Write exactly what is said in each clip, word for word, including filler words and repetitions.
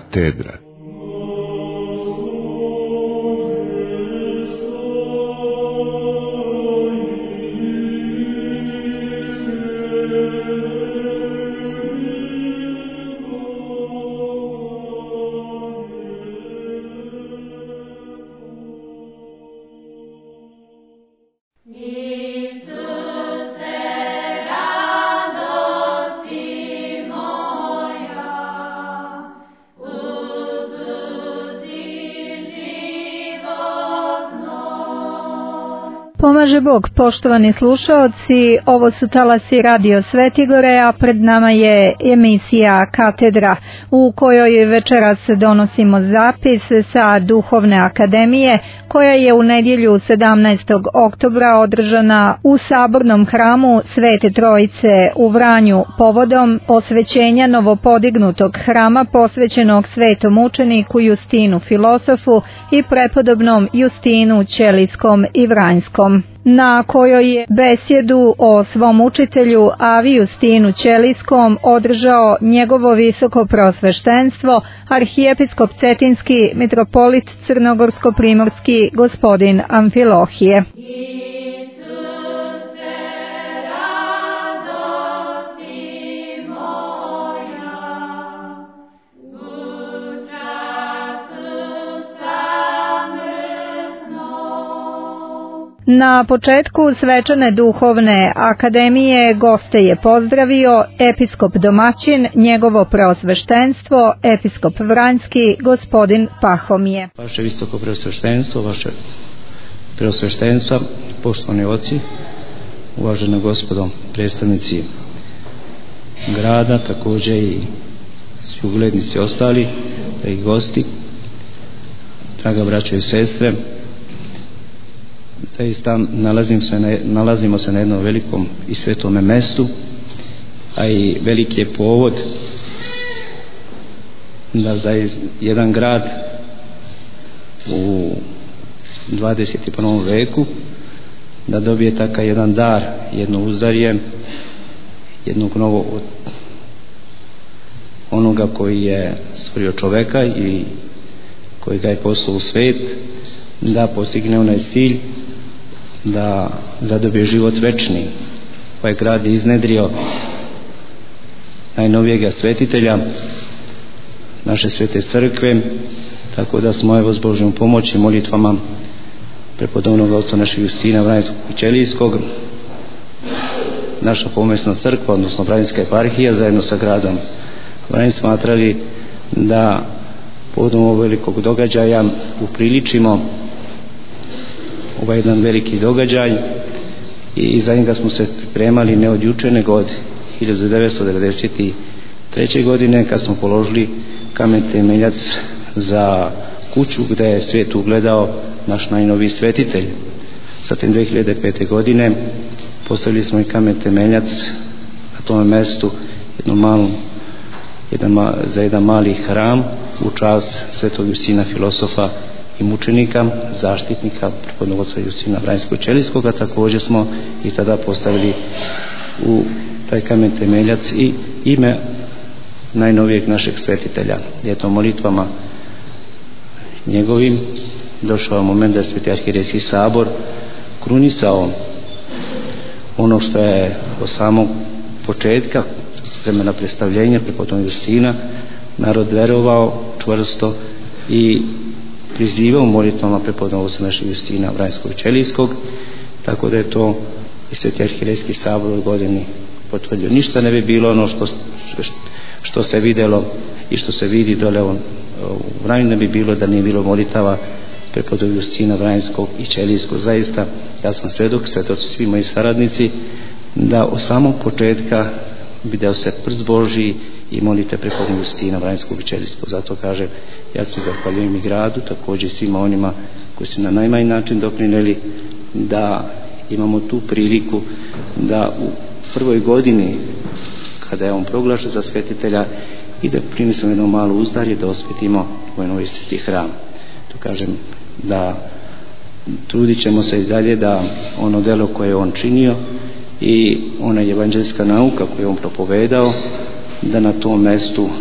Katedra. Pomaže Bog, poštovani slušaoci, ovo su talasi Radio Svetigore, a pred nama je emisija Katedra, u kojoj večeras donosimo zapis sa Duhovne akademije, koja je u nedjelju sedamnaestog oktobra održana u Sabornom hramu Svete Trojice u Vranju povodom osvećenja novopodignutog hrama posvećenog svetom učeniku Justinu Filosofu i prepodobnom Justinu Ćelijskom i Vranjskom, na kojoj je besjedu o svom učitelju Avi Justinu Ćelijskom održao njegovo visoko prosveštenstvo, arhijepiskop Cetinski, mitropolit Crnogorsko-primorski gospodin Amfilohije. Na početku svečane Duhovne akademije goste je pozdravio episkop domaćin, njegovo preosveštenstvo, episkop Vranjski, gospodin Pahomije. Vaše visoko preosveštenstvo, vaše preosveštenstva, poštovani oci, uvažena gospodo predstavnici grada, također i svi uglednici ostali, i gosti, draga braćo i sestre, zaista nalazim se na, nalazimo se na jednom velikom i svetome mestu, a i veliki je povod da za jedan grad u dvadeset prvom veku da dobije takav jedan dar, jedno uzdarje jednog novog onoga koji je stvorio čoveka i koji ga je poslao u svet, da postigne onaj cilj da zadobije život večni. Ovaj grad je iznedrio najnovijega svetitelja naše svete crkve, tako da smo evo s Božjom pomoći molitvama prepodobnog oca našeg Justina Vranjskog i Ćelijskog, naša pomesna crkva, odnosno Vranjska eparhija zajedno sa gradom Vranj smatrali da povodom ovog velikog događaja upriličimo ovaj jedan veliki događaj i za njega smo se pripremali ne od juče nego od hiljadu devetsto devedeset treće godine kad smo položili kamen temeljac za kuću gdje je svijet ugledao naš najnoviji svetitelj. Zatim dve hiljade pete godine postavili smo i kamen temeljac na tom mjestu jednom malom, jedan, za jedan mali hram u čast svetog Justina Filosofa i mučenika, zaštitnika prepodobnog oca Justina Vranjskog Ćelijskog, a također smo i tada postavili u taj kamen temeljac i ime najnovijeg našeg svetitelja. Eto, molitvama njegovim došao moment da je Sveti arhijerejski sabor krunisao ono što je od samog početka vremena predstavljenja prepodobnog Justina narod verovao čvrsto i prizivao molitvama prepodobnog oca našeg Justina Vranjskog Ćelijskog, tako da je to i Sveti arhijerejski sabor u godini potvrdio. Ništa ne bi bilo ono što, što se vidjelo i što se vidi dole u Vranju, ne bi bilo da nije bilo molitava prepodobnog Justina Vranjskog i Ćelijskog. Zaista ja sam svedok, svjedoci svi moji saradnici, da od samog početka vidio se prst Božji i molite prepodobnog Justina Vranjskog i Ćelijskog. Zato kažem, ja se zahvaljujem i gradu, također svima onima koji su na najmanji način doprinijeli da imamo tu priliku da u prvoj godini kada je on proglašen za svetitelja i da prinesemo jedno malo uzdarje da osvetimo ovaj novi sveti hram. To kažem da trudit ćemo se i dalje da ono delo koje je on činio i ona evanđelska nauka koju je on propovedao, da na tom mjestu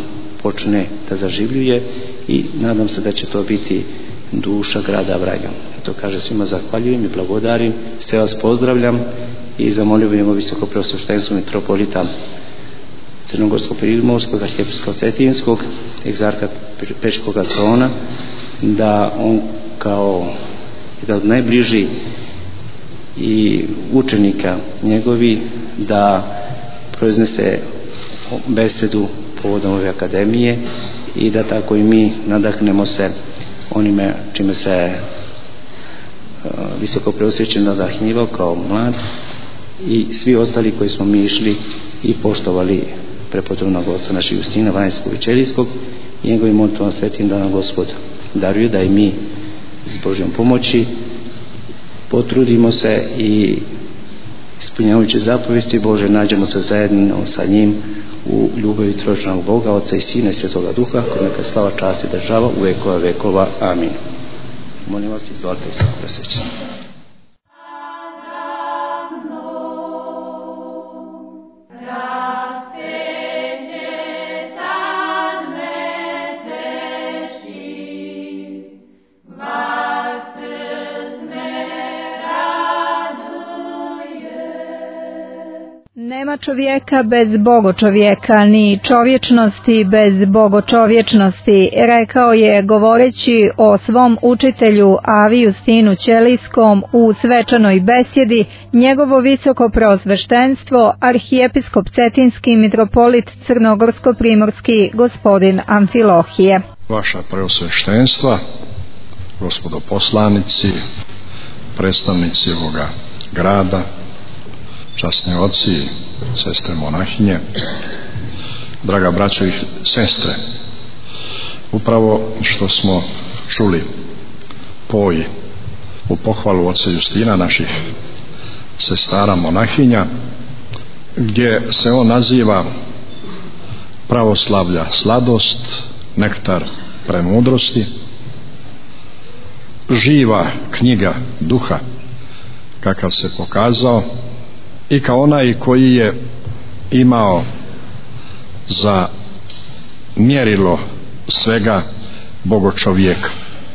počne da zaživljuje i nadam se da će to biti duša grada Vranja. To kaže svima zahvaljujem i blagodarim, sve vas pozdravljam i zamolio bih visoko preosveštenstvo mitropolita Crnogorskog primorskog, arhijepiskopskog cetinskog, egzarha Pećkog trona, da on kao jedan od najbližih i učenika njegovi da proiznese besedu povodom ove akademije i da tako i mi nadahnemo se onime čime se uh, visoko preosvećen nadahnjivao kao mlad i svi ostali koji smo mi išli i poštovali prepotrebnog oca našeg Justina Vanjskog i Ćelijskog i njegovim molitvom svetim da nam Gospod daruje da i mi s Božjom pomoći potrudimo se i ispunjavajući zapovesti Bože nađemo se zajedno sa njim u ljubavi trojičnog Boga, Oca i Sina i Svetoga Duha, kome neka slava, čast i država u vekova vekova. Amin. Molim vas, izvolite se presvećati. Nema čovjeka bez bogočovjeka, ni čovječnosti bez bogočovječnosti, rekao je govoreći o svom učitelju Avi Justinu Ćelijskom u svečanoj besjedi njegovo visoko preosveštenstvo arhijepiskop cetinski mitropolit crnogorsko-primorski gospodin Amfilohije. Vaša preosveštenstva, gospodo poslanici, predstavnici ovoga grada, časni oci, sestre monahinje, draga braćo i sestre, upravo što smo čuli poj u pohvalu oca Justina, naših sestara monahinja, gdje se on naziva pravoslavlja sladost, nektar premudrosti, živa knjiga duha, kakav se pokazao, i kao onaj koji je imao za mjerilo svega bogočovjeka.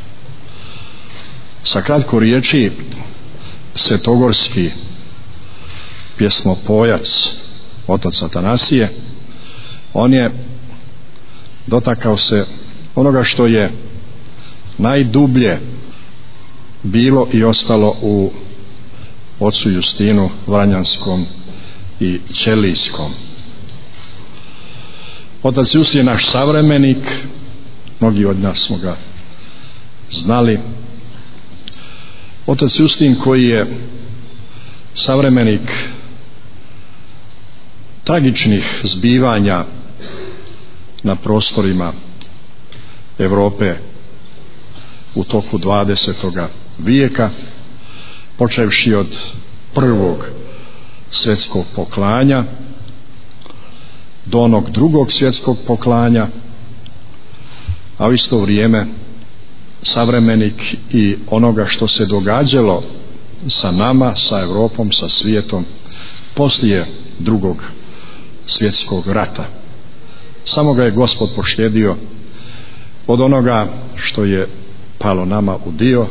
Sa kratko riječi, svetogorski pjesmopojac otac Atanasije, on je dotakao se onoga što je najdublje bilo i ostalo u ocu Justinu Vranjanskom i Ćelijskom. Otac Justin je naš savremenik, mnogi od nas smo ga znali. Otac Justin koji je savremenik tragičnih zbivanja na prostorima Europe u toku dvadesetoga vijeka, počevši od prvog svjetskog poklanja do onog drugog svjetskog poklanja, a u isto vrijeme savremenik i onoga što se događalo sa nama, sa Europom, sa svijetom poslije drugog svjetskog rata. Samo ga je Gospod poštedio od onoga što je palo nama u dio,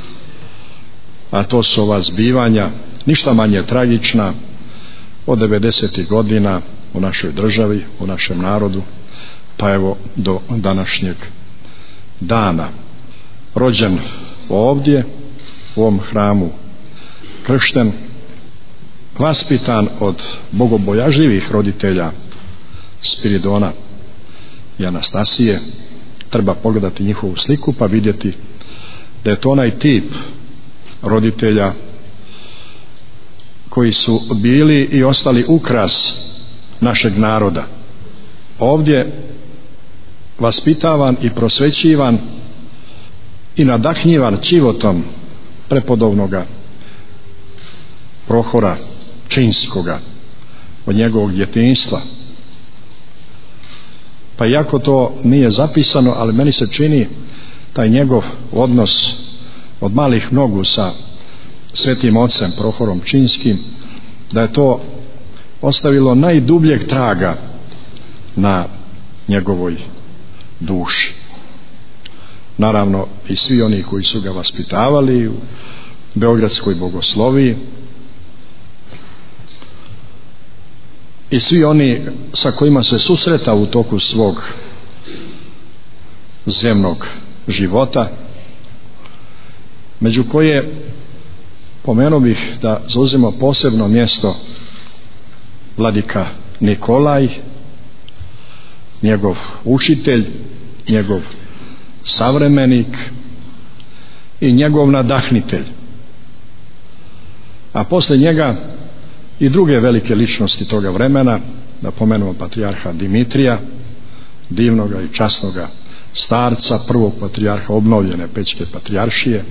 a to su ova zbivanja ništa manje tragična od devedesetih godina u našoj državi, u našem narodu, pa evo do današnjeg dana. Rođen ovdje u ovom hramu, kršten, vaspitan od bogobojažljivih roditelja Spiridona i Anastasije. Treba pogledati njihovu sliku pa vidjeti da je to onaj tip roditelja koji su bili i ostali ukras našeg naroda. Ovdje vaspitavan i prosvećivan i nadahnjivan čivotom prepodobnoga Prohora Činskoga od njegovog djetinjstva. Pa iako to nije zapisano, ali meni se čini taj njegov odnos od malih nogu sa svetim ocem Prohorom Činskim, da je to ostavilo najdubljeg traga na njegovoj duši. Naravno i svi oni koji su ga vaspitavali u Beogradskoj bogosloviji i svi oni sa kojima se susreta u toku svog zemnog života, među koje pomenuo bih da zauzima posebno mjesto vladika Nikolaj, njegov učitelj, njegov savremenik i njegov nadahnitelj, a poslije njega i druge velike ličnosti toga vremena, da pomenemo patrijarha Dimitrija, divnoga i časnoga starca, prvog patrijarha obnovljene Pećke patrijaršije,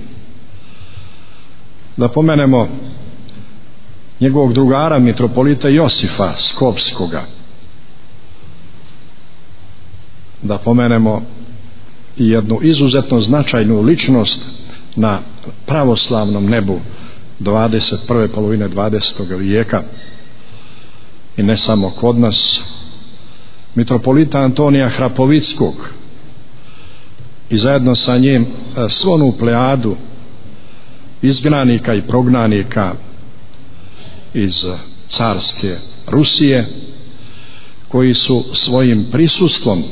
da pomenemo njegovog drugara mitropolita Josifa Skopskoga, da pomenemo i jednu izuzetno značajnu ličnost na pravoslavnom nebu dvadeset prve polovine dvadesetog vijeka i ne samo kod nas, mitropolita Antonija Hrapovickog i zajedno sa njim svu onu plejadu izgnanika i prognanika iz carske Rusije, koji su svojim prisustvom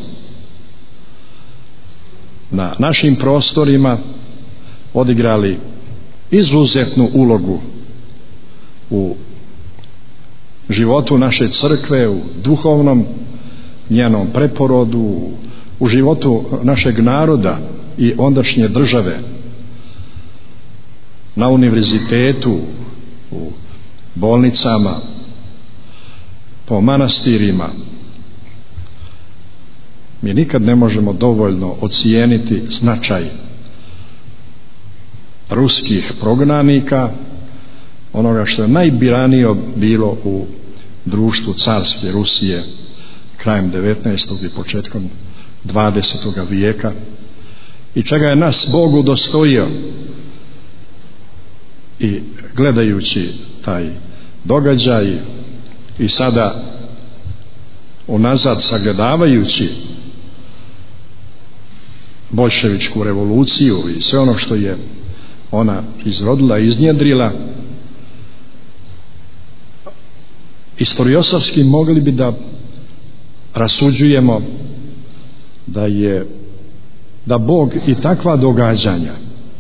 na našim prostorima odigrali izuzetnu ulogu u životu naše crkve, u duhovnom njenom preporodu, u životu našeg naroda i ondašnje države, na univerzitetu, u bolnicama, po manastirima. Mi nikad ne možemo dovoljno ocijeniti značaj ruskih prognanika, onoga što je najbiranije bilo u društvu carske Rusije krajem devetnaestog i početkom dvadesetog vijeka i čega je nas Bog udostojio. I gledajući taj događaj i sada unazad sagledavajući boljševičku revoluciju i sve ono što je ona izrodila, iznjedrila, istoriosovski mogli bi da rasuđujemo da je da Bog i takva događanja,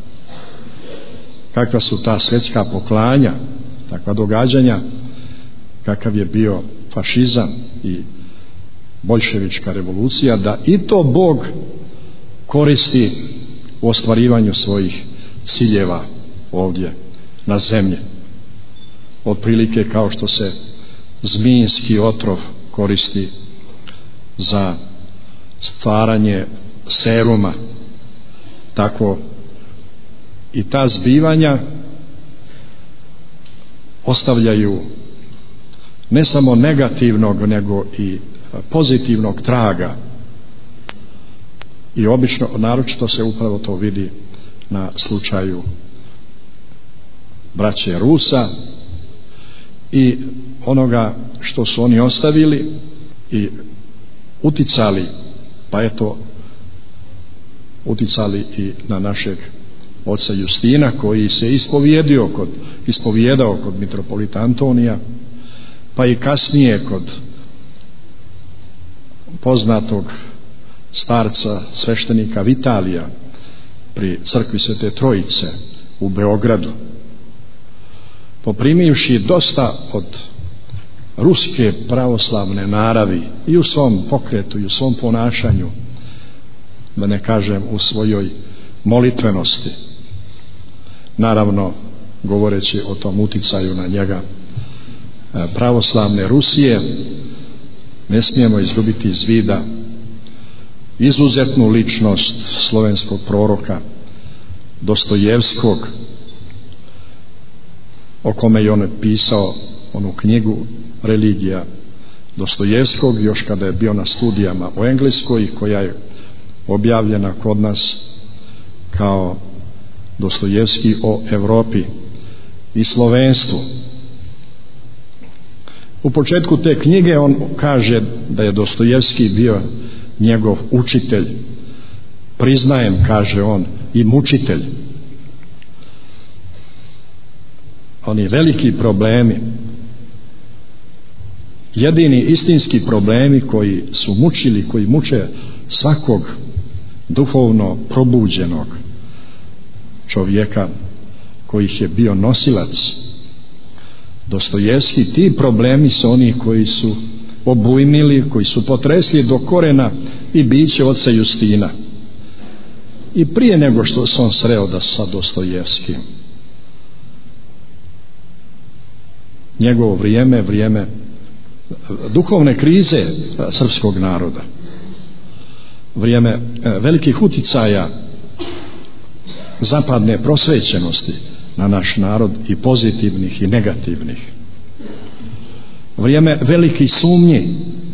kakva su ta svjetska poklanja, takva događanja, kakav je bio fašizam i boljševička revolucija, da i to Bog koristi u ostvarivanju svojih ciljeva ovdje na zemlji. Otprilike kao što se zmijski otrov koristi za stvaranje seruma, tako i ta zbivanja ostavljaju ne samo negativnog nego i pozitivnog traga i obično, naročito se upravo to vidi na slučaju braće Rusa i onoga što su oni ostavili i uticali, pa eto uticali i na našeg oca Justina, koji se ispovjedio kod, ispovjedao kod mitropolita Antonija, pa i kasnije kod poznatog starca sveštenika Vitalija pri crkvi Svete Trojice u Beogradu, poprimivši dosta od ruske pravoslavne naravi i u svom pokretu i u svom ponašanju, da ne kažem u svojoj molitvenosti, naravno govoreći o tom uticaju na njega pravoslavne Rusije, ne smijemo izgubiti iz vida izuzetnu ličnost slovenskog proroka Dostojevskog, o kome je on pisao onu knjigu Religija Dostojevskog, još kada je bio na studijama u Engleskoj, koja je objavljena kod nas kao Dostojevski o Europi i slovenstvu. U početku te knjige on kaže da je Dostojevski bio njegov učitelj priznajem, kaže on, i mučitelj. Oni veliki problemi, jedini istinski problemi koji su mučili, koji muče svakog duhovno probuđenog čovjeka kojih je bio nosilac Dostojevski, ti problemi su oni koji su obujmili, koji su potresli do korena i biće oca Justina i prije nego što se on sreo da sa Dostojevskim. Njegovo vrijeme, vrijeme duhovne krize srpskog naroda, vrijeme velikih uticaja zapadne prosvećenosti na naš narod, i pozitivnih i negativnih, vrijeme velikih sumnji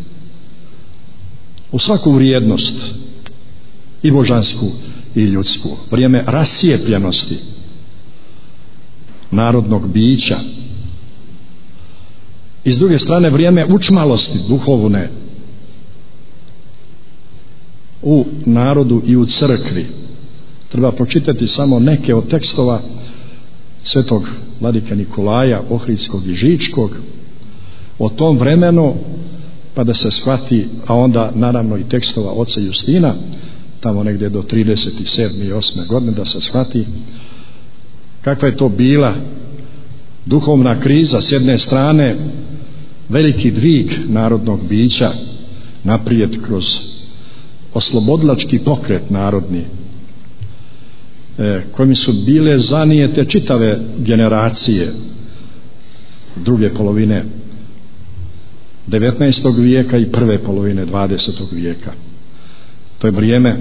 u svaku vrijednost, i božansku i ljudsku, vrijeme rascijepljenosti narodnog bića, i s druge strane vrijeme učmalosti duhovne u narodu i u crkvi. Treba pročitati samo neke od tekstova svetog vladike Nikolaja Ohridskog i Žičkog o tom vremenu, pa da se shvati, a onda naravno i tekstova oca Justina tamo negdje do trideset sedme i osme godine, da se shvati kakva je to bila duhovna kriza. S jedne strane veliki dvig narodnog bića naprijed kroz oslobodilački pokret narodni, e, kojim su bile zanijete čitave generacije druge polovine devetnaestog vijeka i prve polovine dvadesetog vijeka. To je vrijeme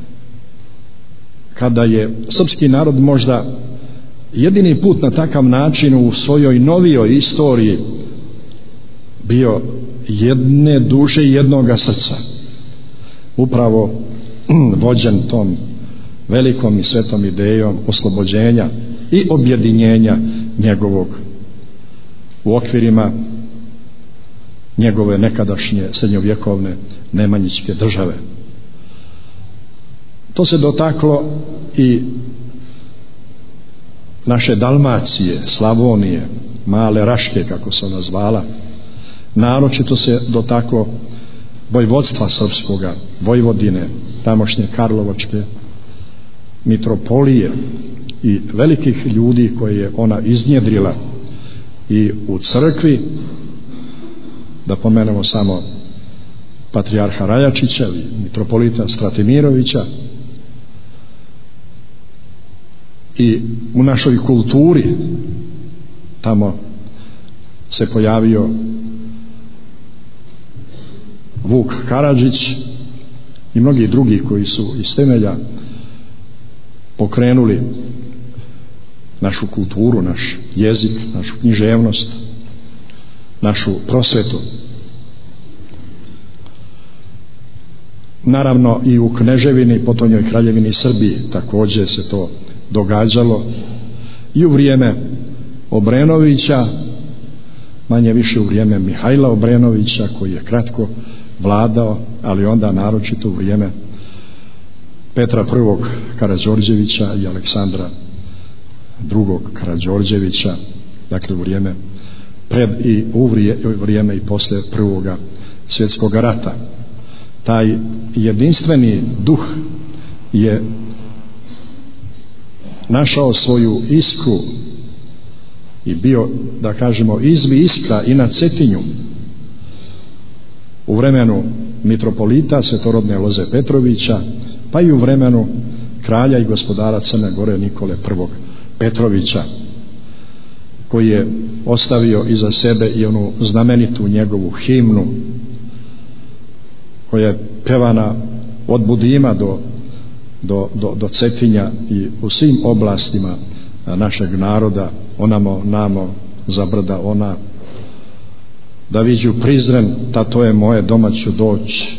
kada je srpski narod možda jedini put na takav način u svojoj novijoj istoriji bio jedne duše i jednoga srca, upravo vođen tom velikom i svetom idejom oslobođenja i objedinjenja njegovog u okvirima njegove nekadašnje srednjovjekovne nemanjićke države. To se dotaklo i naše Dalmacije, Slavonije, Male Raške, kako se ona zvala. Naročito se dotaklo vojvodstva srpskoga, Vojvodine, tamošnje Karlovačke mitropolije i velikih ljudi koje je ona iznjedrila i u crkvi. Da pomenemo samo patrijarha Rajačića i mitropolita Stratimirovića, i u našoj kulturi tamo se pojavio Vuk Karadžić i mnogi drugi koji su iz temelja pokrenuli našu kulturu, naš jezik, našu književnost, našu prosvetu. Naravno i u Kneževini, potonjoj Kraljevini Srbiji također se to događalo, i u vrijeme Obrenovića, manje više u vrijeme Mihajla Obrenovića koji je kratko vladao, ali onda naročito u vrijeme Petra prvog Karađorđevića i Aleksandra drugog Karađorđevića, dakle u vrijeme pred i u vrijeme i poslije prvoga svjetskog rata. Taj jedinstveni duh je našao svoju iskru i bio, da kažemo, izvi iskra i na Cetinju u vremenu mitropolita svetorodne Loze Petrovića, pa i u vremenu kralja i gospodara Crne Gore Nikole prvog Petrovića, koji je ostavio iza sebe i onu znamenitu njegovu himnu koja je pevana od Budima do, do, do, do Cetinja i u svim oblastima našeg naroda. Onamo namo za brda ona, da viđu Prizren, ta to je moje, doma ću doći,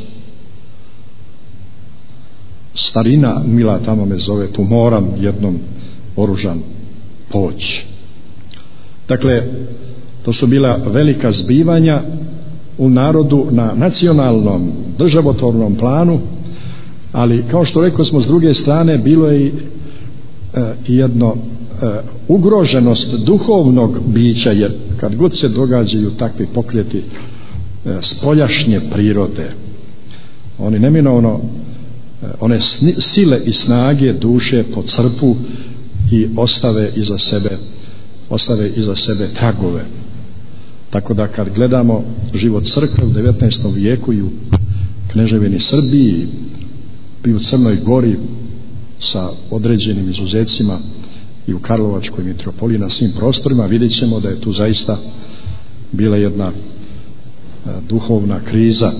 starina mila tamo me zove, tu moram jednom oružan poći. Dakle, to su bila velika zbivanja u narodu na nacionalnom državotvornom planu, Ali kao što rekao smo, s druge strane bilo je i e, jedno e, ugroženost duhovnog bića, jer kad god se događaju takvi pokreti e, spoljašnje prirode, oni neminovno e, one sile i snage duše pocrpu i ostave iza sebe ostave iza sebe tragove. Tako da kad gledamo život crkve u devetnaestom vijeku i u Kneževini Srbiji i u Crnoj Gori sa određenim izuzecima i u Karlovačkoj mitropoliji, na svim prostorima, vidjet ćemo da je tu zaista bila jedna duhovna kriza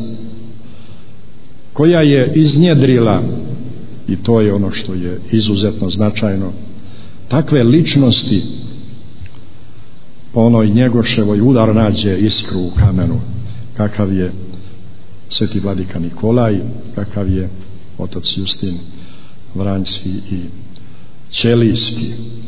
koja je iznjedrila, i to je ono što je izuzetno značajno, takve ličnosti. Po onoj Njegoševoj udar nađe iskru u kamenu, kakav je sveti vladika Nikolaj, kakav je otac Justin Vranjski i Ćelijski.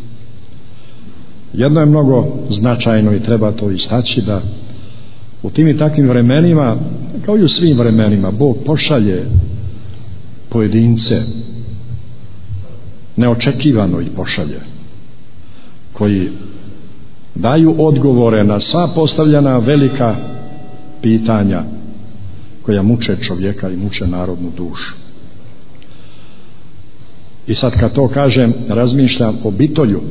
Jedno je mnogo značajno i treba to istaći, da u tim i takvim vremenima, kao i u svim vremenima, Bog pošalje pojedince, neočekivano ih pošalje, koji daju odgovore na sva postavljena velika pitanja koja muče čovjeka i muče narodnu dušu. I sad kad to kažem, razmišljam o Bitolju.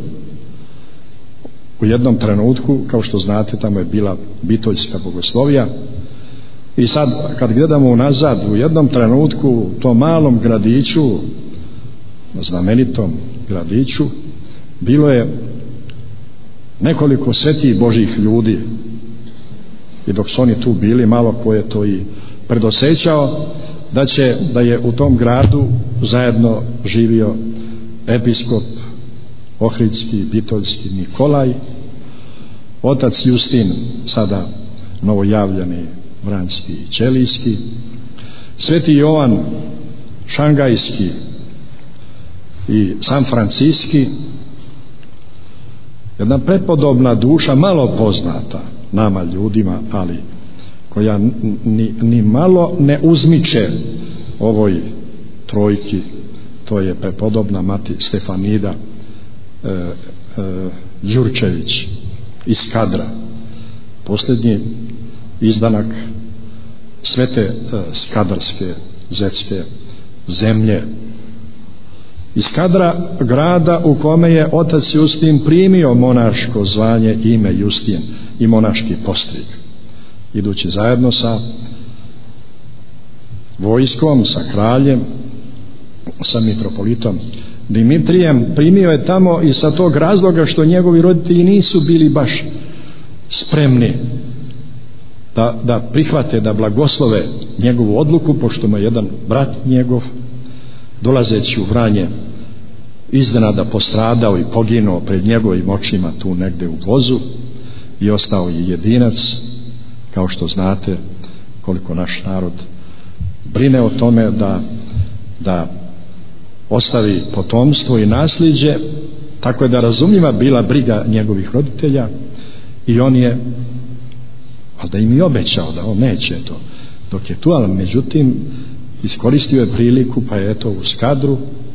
U jednom trenutku, kao što znate, tamo je bila bitoljska bogoslovija, i sad kad gledamo unazad, u jednom trenutku u tom malom gradiću, znamenitom gradiću, bilo je nekoliko svetih Božih ljudi, i dok su oni tu bili, malo ko je to i predosećao da će, da je u tom gradu zajedno živio episkop ohridski, bitoljski Nikolaj, otac Justin, sada novojavljeni Vranjski i Ćelijski, sveti Jovan Šangajski i San Franciski, jedna prepodobna duša, malo poznata nama ljudima, ali koja ni, ni malo ne uzmiče ovoj trojki. To je prepodobna mati Stefanida e, e, Đurčević iz Skadra, posljednji izdanak svete e, skadarske zetske zemlje, iz Skadra, grada u kome je otac Justin primio monaško zvanje, ime Justin, i monaški postrig, idući zajedno sa vojskom, sa kraljem, sa mitropolitom Dimitrijem. Primio je tamo i sa tog razloga što njegovi roditelji nisu bili baš spremni da, da prihvate, da blagoslove njegovu odluku, pošto mu je jedan brat njegov, dolazeći u Vranje, iznenada postradao i poginuo pred njegovim očima tu negde u vozu, i ostao je jedinac. Kao što znate koliko naš narod brine o tome da, da ostavi potomstvo i nasljeđe, tako je da razumljiva bila briga njegovih roditelja, i on je, ali da im je obećao da on neće to dok je tu, ali međutim iskoristio je priliku, pa je eto u Skadru,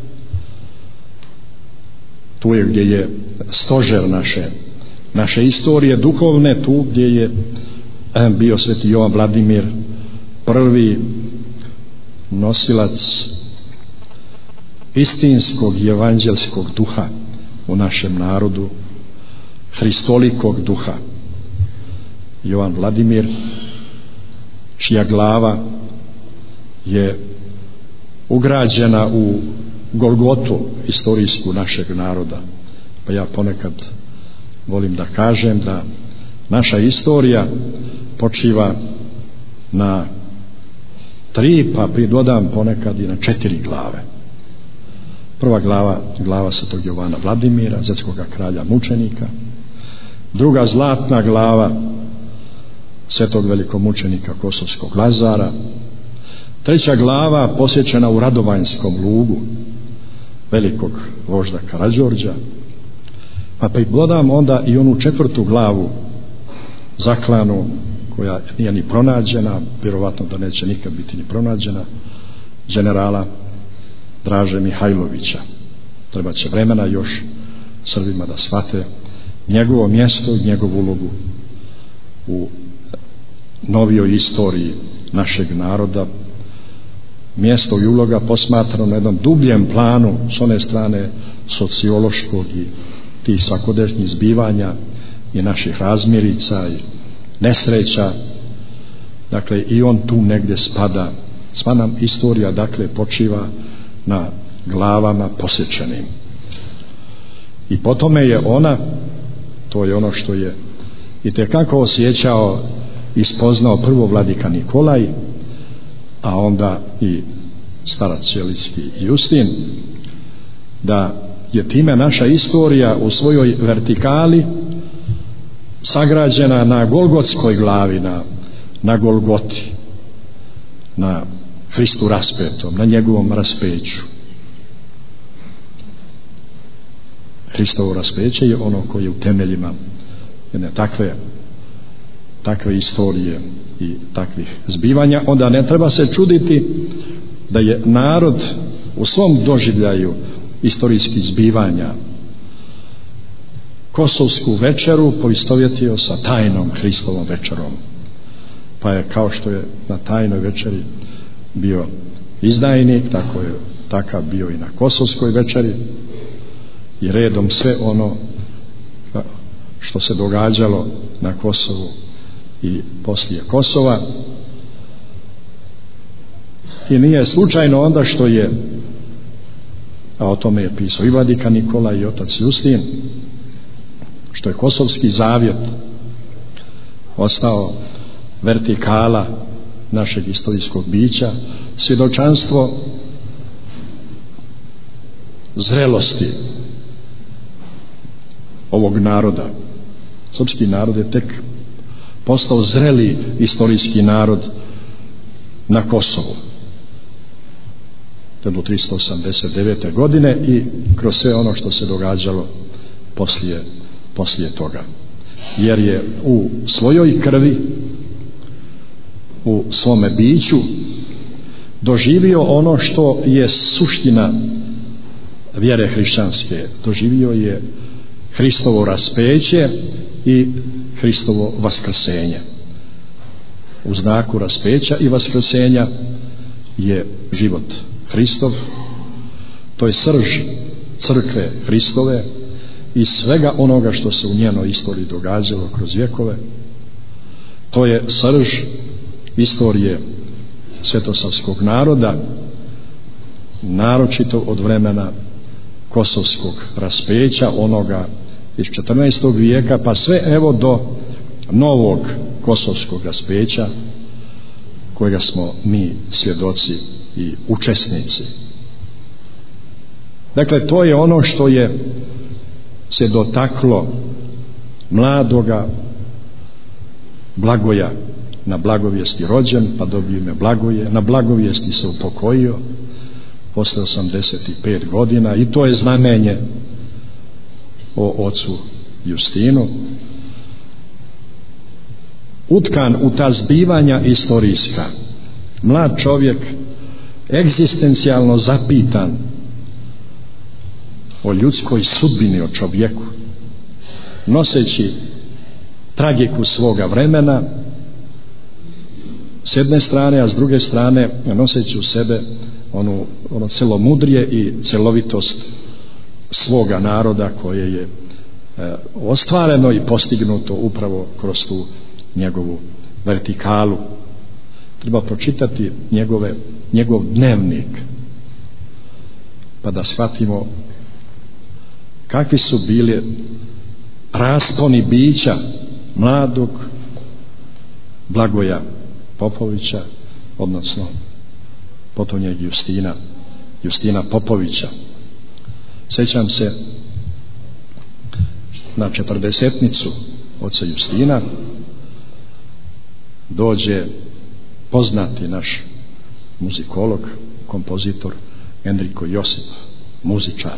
tu je gdje je stožer naše naše istorije duhovne, tu gdje je bio sveti Jovan Vladimir, prvi nosilac istinskog i evanđelskog duha u našem narodu, hristolikog duha. Jovan Vladimir, čija glava je ugrađena u Golgotu istorijsku našeg naroda. Pa ja ponekad volim da kažem da naša istorija počiva na tri, pa pridodam ponekad i na četiri glave. Prva glava, glava svetog Jovana Vladimira, zetskoga kralja mučenika. Druga zlatna glava svetog velikomučenika Kosovskog Lazara. Treća glava posjećena u Radovanjskom lugu velikog vožda Karađorđa. Pa pridodam onda i onu četvrtu glavu zaklanu, koja nije ni pronađena, vjerovatno da neće nikad biti ni pronađena, generala Draže Mihajlovića. Treba će vremena još Srbima da shvate njegovo mjesto i njegovu ulogu u novijoj istoriji našeg naroda, mjesto i uloga posmatrano na jednom dubljem planu s one strane sociološkog i tih svakodnevnih zbivanja i naših razmirica i nesreća. Dakle, i on tu negdje spada. Sva nam istorija, dakle, počiva na glavama posjećenim. I po tome je ona, to je ono što je itekako osjećao i spoznao prvo vladika Nikolaj, a onda i starac Ćelijski Justin, da je time naša istorija u svojoj vertikali sagrađena na Golgotskoj glavi, na, na Golgoti, na Hristu raspetom, na njegovom raspeću. Hristovo raspeće je ono koje je u temeljima jedne takve takve istorije i takvih zbivanja. Onda ne treba se čuditi da je narod u svom doživljaju istorijskih zbivanja Kosovsku večeru poistovjetio sa tajnom Hristovom večerom. Pa je, kao što je na tajnoj večeri bio izdajnik, tako je takav bio i na Kosovskoj večeri, i redom sve ono što se događalo na Kosovu i poslije Kosova. I nije slučajno onda što je, a o tome je pisao i vladika Nikolaj i otac Justin, što je Kosovski zavjet ostao vertikala našeg istorijskog bića, svjedočanstvo zrelosti ovog naroda. Srpski narod je tek postao zreli istorijski narod na Kosovu do tristo osamdeset devete godine i kroz sve ono što se događalo poslije, poslije toga, jer je u svojoj krvi, u svome biću doživio ono što je suština vjere hrišćanske. Doživio je Hristovo raspeće i Hristovo vaskrsenje. U znaku raspeća i vaskrsenja je život Hristov, to je srž crkve Hristove i svega onoga što se u njenoj istoriji događalo kroz vjekove. To je srž istorije svetosavskog naroda, naročito od vremena kosovskog raspeća, onoga iz četrnaestog vijeka, pa sve evo do novog kosovskog raspeća kojega smo mi svjedoci i učesnici. Dakle, to je ono što je se dotaklo mladoga Blagoja, na blagovijesti rođen, pa dobio ime Blagoje, na blagovijesti se upokojio posle osamdeset pet godina, i to je znamenje o ocu Justinu, utkan u ta zbivanja istorijska. Mlad čovjek, egzistencijalno zapitan o ljudskoj sudbini, o čovjeku, noseći tragiku svoga vremena s jedne strane, a s druge strane noseći u sebe onu, ono celomudrije i celovitost svoga naroda koje je e, ostvareno i postignuto upravo kroz tu njegovu vertikalu. Treba pročitati njegove, njegov dnevnik pa da shvatimo kakvi su bili rasponi bića mladog Blagoja Popovića, odnosno potonjeg Justina Justina Popovića. Sjećam se na četrdesetnicu oca Justina dođe poznati naš muzikolog, kompozitor Enriko Josip, muzičar.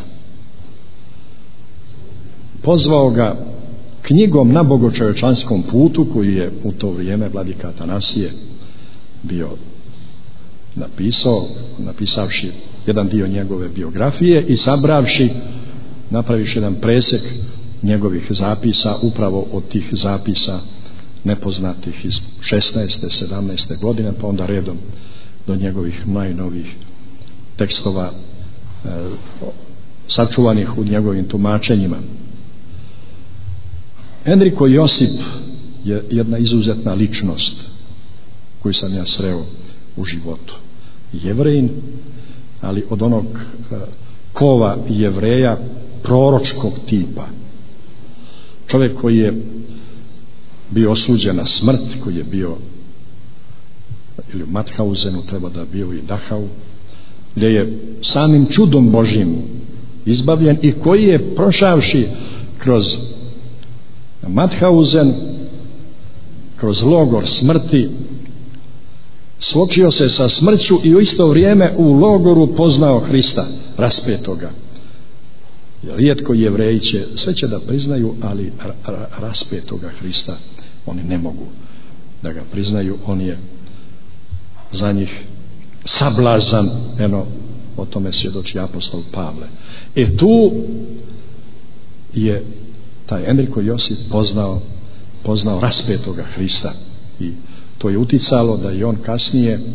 Pozvao ga knjigom na bogočovječanskom putu koju je u to vrijeme vladika Atanasije bio napisao, napisavši jedan dio njegove biografije i sabravši napraviš jedan presek njegovih zapisa, upravo od tih zapisa nepoznatih iz šesnaeste, sedamnaeste godine, pa onda redom do njegovih najnovijih tekstova e, sačuvanih u njegovim tumačenjima. Enrico Josip je jedna izuzetna ličnost koju sam ja sreo u životu. Jevrejin, ali od onog e, kova Jevreja proročkog tipa. Čovjek koji je bio osuđen na smrt, koji je bio ili u Mathausenu, treba da bio i Dachau, gdje je samim čudom Božim izbavljen i koji je prošavši kroz Mathausen, kroz logor smrti, suočio se sa smrću i u isto vrijeme u logoru poznao Hrista raspetoga. Rijetko Jevreji će, sve će da priznaju, ali raspetoga Hrista oni ne mogu da ga priznaju. On je za njih sablazan, eno, o tome svjedoči apostol Pavle. E tu je taj Enrico Josip poznao, poznao raspetoga Hrista i to je uticalo da i on kasnije e,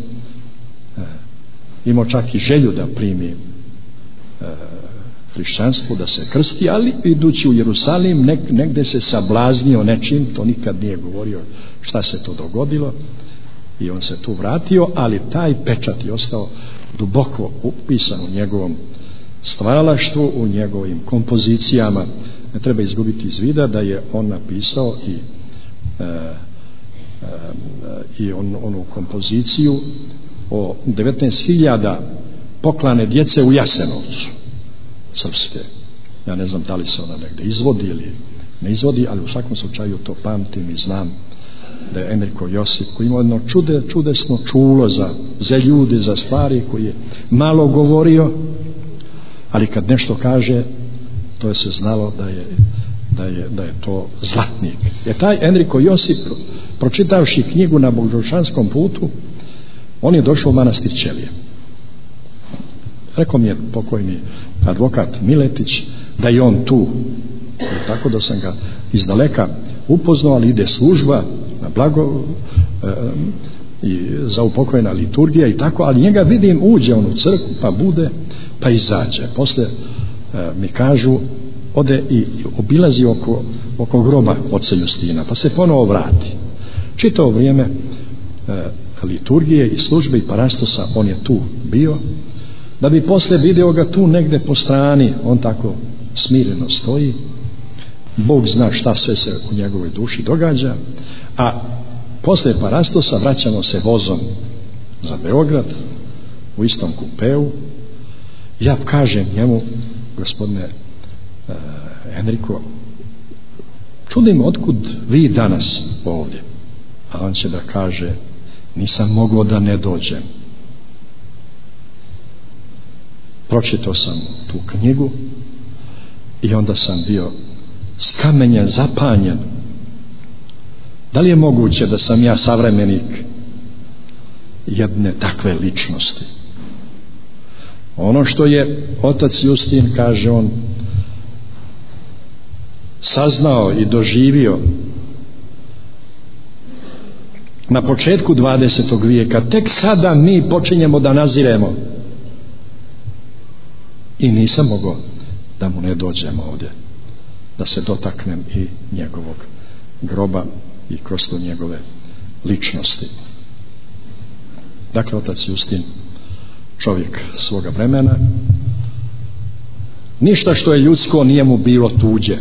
imao čak i želju da primi e, hrišćanstvo, da se krsti, ali idući u Jerusalim nek, negde se sablaznio nečim, to nikad nije govorio šta se to dogodilo i on se tu vratio, ali taj pečat je ostao duboko upisan u njegovom stvaralaštvu, u njegovim kompozicijama. Ne treba izgubiti iz vida da je on napisao i e, e, i on, onu kompoziciju o devetnaest hiljada poklane djece u Jasenovcu srpske. Ja ne znam da li se ona negde izvodi ili ne izvodi, ali u svakom slučaju to pamtim i znam da je Enrico Josip, koji ima jedno čude, čudesno čulo za, za ljude, za stvari, koji je malo govorio, ali kad nešto kaže, to je se znalo da je, da je, da je to zlatnik. Je taj Enrico Josip, pročitavši knjigu Na Božanskanskom putu, on je došao u manastir Ćelije. Rekao mi je pokojni advokat Miletić da je on tu, tako da sam ga izdaleka upoznao, ali ide služba na blago e, i za upokojena liturgija i tako, ali njega vidim, uđe on u crkvu, pa bude, pa izađe. Posle e, mi kažu, ode i obilazi oko, oko groba oca Justina, pa se ponovo vrati. Čitavo vrijeme e, liturgije i službe i parastosa on je tu bio, da bi posle video ga tu negde po strani, on tako smireno stoji, Bog zna šta sve se u njegovoj duši događa, a posle parastosa vraćamo se vozom za Beograd u istom kupeu. Ja kažem njemu, gospodine uh, Enrico, čudim otkud vi danas ovdje, a on će da kaže, nisam mogao da ne dođem. Pročitao sam tu knjigu i onda sam bio skamenjen, zapanjen. Da li je moguće da sam ja savremenik jedne takve ličnosti? Ono što je otac Justin, kaže on, saznao i doživio na početku dvadesetog vijeka, tek sada mi počinjemo da naziremo. I nisam mogao da mu ne dođem ovdje, da se dotaknem i njegovog groba i kroz to njegove ličnosti. Dakle, otac Justin, čovjek svoga vremena, ništa što je ljudsko nije mu bilo tuđe.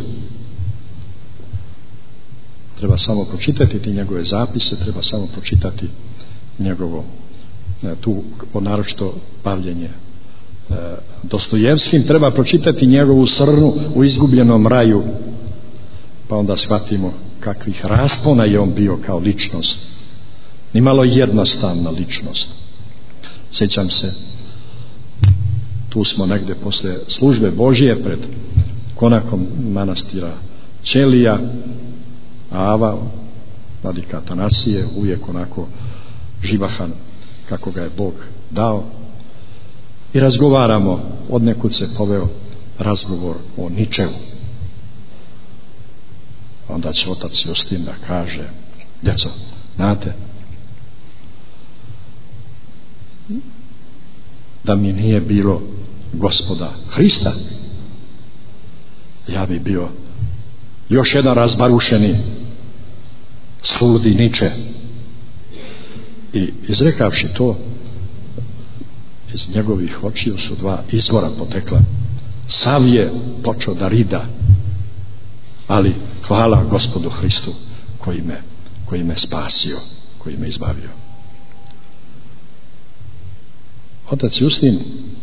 Treba samo pročitati ti njegove zapise, treba samo pročitati njegovo tu naročito bavljenje Dostojevskim, treba pročitati njegovu Srnu u izgubljenom raju, pa onda shvatimo kakvih raspona je on bio kao ličnost. Nimalo jednostavna ličnost. Sjećam se, tu smo negde posle službe Božije pred konakom manastira Ćelija, Ava, vladika Atanasije, uvijek onako živahan kako ga je Bog dao. i razgovaramo. Odnekud se poveo razgovor o ničemu. Onda će otac Justin da kaže: djeco, znate, da mi nije bilo Gospoda Hrista, ja bi bio još jedan razbarušeni sludi Niče. I izrekavši to, iz njegovih očiju su dva izvora potekla. Sav je počeo da rida, ali hvala Gospodu Hristu koji me, koji me spasio, koji me izbavio. Otac Justin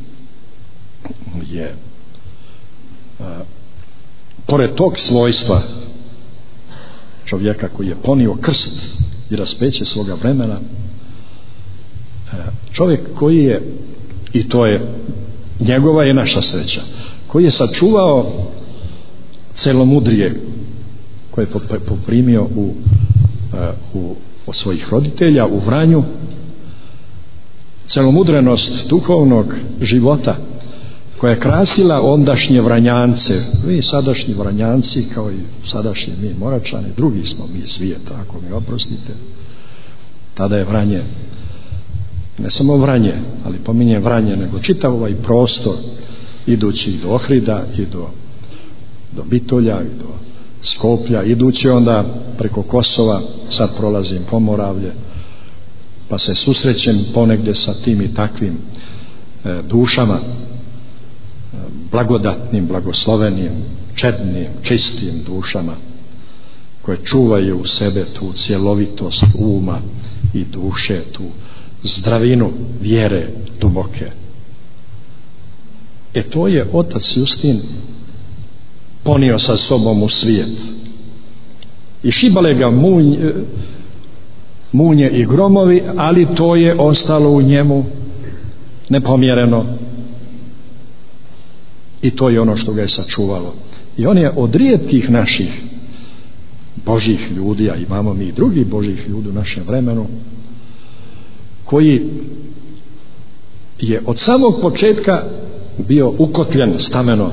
je a, pored tog svojstva čovjeka koji je ponio krst i raspeće svoga vremena, a, čovjek koji je, i to je njegova je naša sreća, koji je sačuvao celomudrije koje je poprimio u, u, od svojih roditelja u Vranju, celomudrenost duhovnog života koja je krasila ondašnje Vranjance. Vi sadašnji Vranjanci, kao i sadašnji mi Moračani, drugi smo mi svijeta, ako mi oprostite. Tada je Vranje, ne samo Vranje, ali pominjem Vranje, nego čitav ovaj prostor idući do Ohrida i do, do Bitolja i do Skoplja, idući onda preko Kosova, sad prolazim Pomoravlje, pa se susrećem ponegdje sa tim i takvim e, dušama, e, blagodatnim, blagoslovenim, čednim, čistim dušama koje čuvaju u sebe tu cjelovitost uma i duše, tu zdravinu vjere duboke. E to je otac Justin ponio sa sobom u svijet. I šibale ga munj, munje i gromovi, ali to je ostalo u njemu nepomjereno. I to je ono što ga je sačuvalo. I on je od rijetkih naših Božih ljudi, a imamo mi i drugih Božih ljudi u našem vremenu, koji je od samog početka bio ukotljen stameno,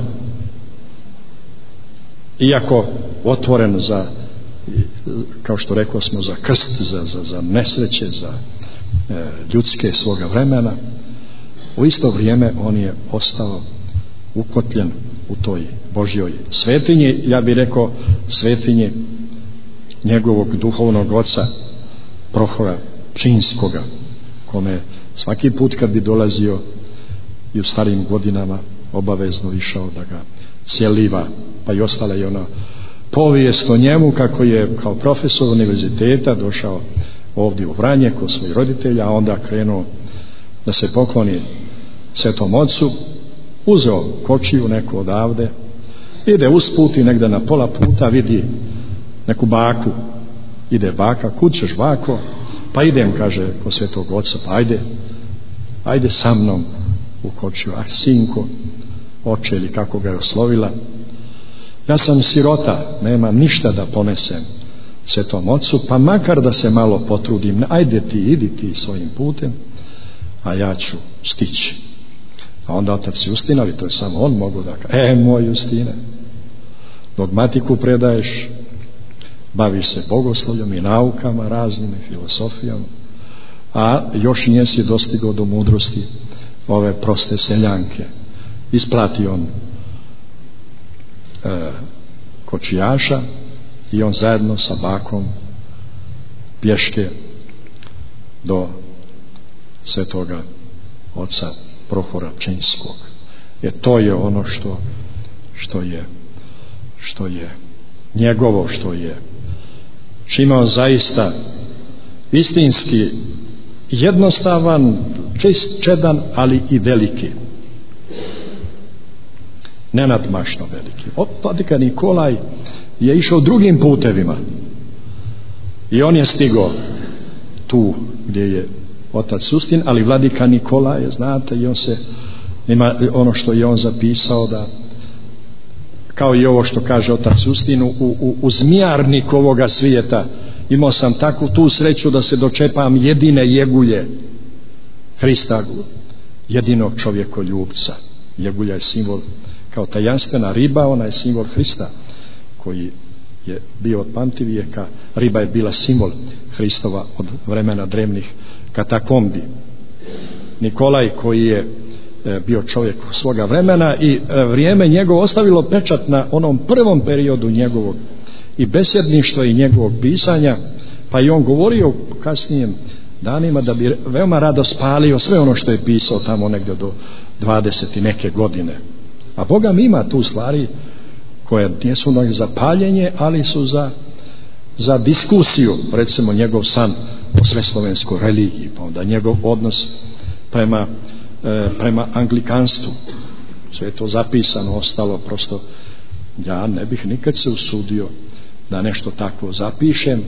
iako otvoren za, kao što rekao smo, za krst, za, za, za nesreće, za e, ljudske svoga vremena, u isto vrijeme on je ostao ukotljen u toj Božjoj svetinji, ja bih rekao svetinji njegovog duhovnog oca Prohora Pčinjskoga, kome svaki put kad bi dolazio i u starim godinama obavezno išao da ga cijeliva, pa i ostala je ona povijest o njemu kako je kao profesor univerziteta došao ovdje u Vranje kod svojih roditelja, a onda krenuo da se pokloni Svetom Ocu, uzeo kočiju neku odavde, ide usput i negdje na pola puta vidi neku baku, ide baka, kud ćeš bako? Pa idem, kaže, kod Svetog Oca, pa ajde ajde sa mnom u kočiju. Ah, sinko, oče, ili kako ga je oslovila, ja sam sirota, nemam ništa da ponesem Svetom Ocu, pa makar da se malo potrudim, ajde ti, idi ti svojim putem, a ja ću stići. A onda otac Justin, ali to je samo on mogu da kaže, e, moj Justine, dogmatiku predaješ, baviš se bogoslovljom i naukama raznim i filosofijom, a još nisi dostigao do mudrosti ove proste seljanke. Isplati on e, kočijaša i on zajedno sa bakom pješke do Svetoga Oca Prohora Pčinjskog. E to je ono što što je što je njegovo, što je čime on zaista istinski jednostavan, čist, čedan, ali i veliki, nenadmašno veliki. Vladika Nikolaj je išao drugim putevima i on je stigao tu gdje je otac Justin, ali Vladika Nikolaj je, znate, i on se ima ono što je on zapisao, da kao i ovo što kaže otac Justin, u, u, u zmijarnik ovoga svijeta imao sam takvu tu sreću da se dočepam jedine jegulje Hrista jedinog čovjekoljubca. Jegulja je simbol, kao tajanstvena riba, ona je simbol Hrista koji je bio od pamtivijeka. Riba je bila simbol Hristova od vremena drevnih katakombi. Nikolaj koji je bio čovjek svoga vremena i vrijeme njegovo ostavilo pečat na onom prvom periodu njegovog i besedništva i njegovog pisanja, pa i on govorio u kasnijim danima da bi veoma rado spalio sve ono što je pisao tamo negdje do dvadeset i neke godine. A Boga mi ima tu stvari koje nisu za paljenje, ali su za, za diskusiju. Recimo njegov san o sveslovenskoj religiji, pa onda njegov odnos prema, e, prema anglikanstvu. Sve je to zapisano, ostalo, prosto ja ne bih nikad se usudio da nešto tako zapišem,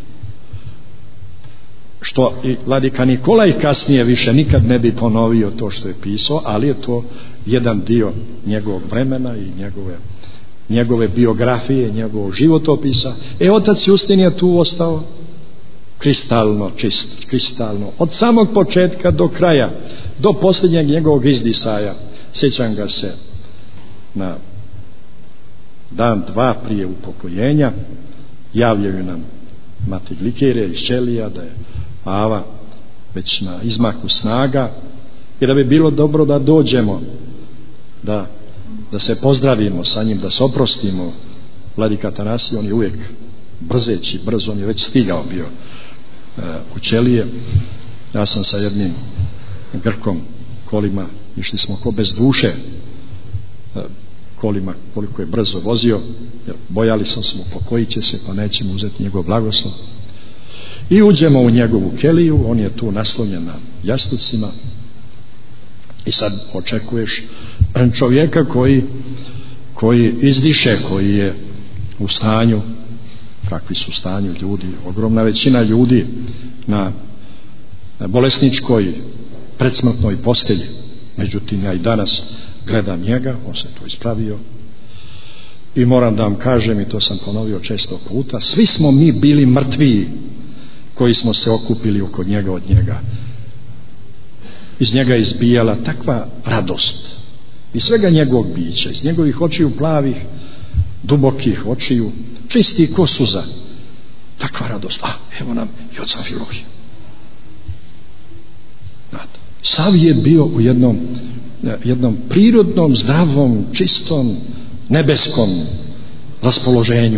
što i vladika Nikolaj kasnije više nikad ne bi ponovio to što je pisao, ali je to jedan dio njegovog vremena i njegove, njegove biografije, njegovog životopisa. E, otac Justin je tu ostao kristalno čist, kristalno od samog početka do kraja, do posljednjeg njegovog izdisaja. Sjećam ga se na dan dva prije upokojenja, javljaju nam mati Glikirija iz Čelija da je Ava već na izmaku snaga i da bi bilo dobro da dođemo, da, da se pozdravimo sa njim, da se oprostimo. Vladika Atanasije, on je uvijek brzeći, brzo, on je već stigao bio e, u Čelije. Ja sam sa jednim Grkom kolima, išli smo ko bez duše, e, kolima, koliko je brzo vozio, jer bojali sam se, upokojit će se, pa nećemo uzeti njegov blagoslov. I uđemo u njegovu keliju, on je tu naslonjen na jastucima i sad očekuješ čovjeka koji, koji izdiše, koji je u stanju, kakvi su u stanju ljudi, ogromna većina ljudi na, na bolesničkoj predsmrtnoj postelji. Međutim, ja i danas gledam njega, on se to ispravio i moram da vam kažem, i to sam ponovio često puta, svi smo mi bili mrtvi koji smo se okupili oko njega, od njega. Iz njega je izbijala takva radost, iz svega njegovog bića, iz njegovih očiju plavih, dubokih očiju, čistih ko suza, takva radost. A, evo nam i oca Amfilohija. Sav je bio u jednom, jednom prirodnom, zdravom, čistom, nebeskom raspoloženju.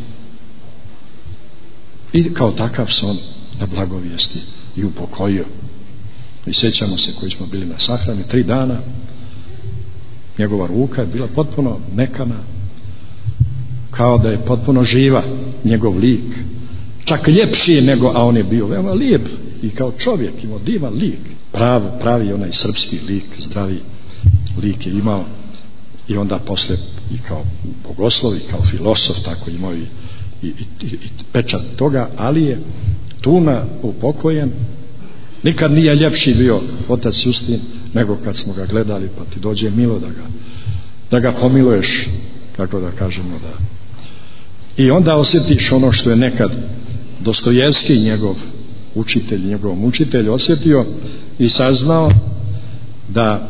I kao takav se on na blagovijesti i upokojio. I sjećamo se koji smo bili na sahrani tri dana, njegova ruka je bila potpuno mekana, kao da je potpuno živa, njegov lik, čak ljepši nego, a on je bio veoma lijep i kao čovjek, imao divan lik, pravi, pravi onaj srpski lik, zdravi lik je imao. I onda posle i kao bogoslov i kao filosof tako imao i I, i, i pečat toga, ali je tu na upokojen. Nikad nije ljepši bio otac Justin nego kad smo ga gledali, pa ti dođe milo da ga, da ga pomiluješ, kako da kažemo, da. I onda osjetiš ono što je nekad Dostojevski, njegov učitelj, njegov mučitelj, osjetio i saznao, da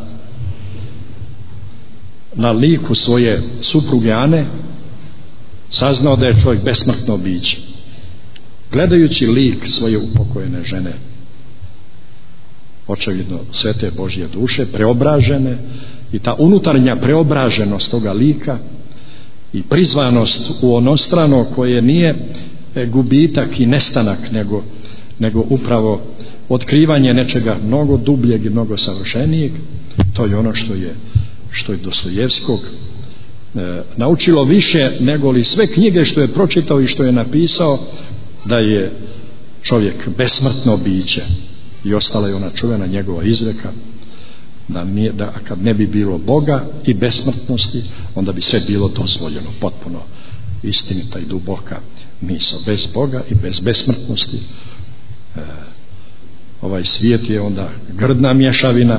na liku svoje supruge Ane saznao da je čovjek besmrtno biće. Gledajući lik svoje upokojene žene, očevidno svete Božje duše, preobražene, i ta unutarnja preobraženost toga lika i prizvanost u onostrano koje nije gubitak i nestanak, nego, nego upravo otkrivanje nečega mnogo dubljeg i mnogo savršenijeg, to je ono što je, što je Dostojevskog E, naučilo više nego li sve knjige što je pročitao i što je napisao, da je čovjek besmrtno biće. I ostala je ona čuvena njegova izreka da, nije, da kad ne bi bilo Boga i besmrtnosti, onda bi sve bilo dozvoljeno, potpuno istinita i duboka misao. Bez Boga i bez besmrtnosti e, ovaj svijet je onda grdna mješavina.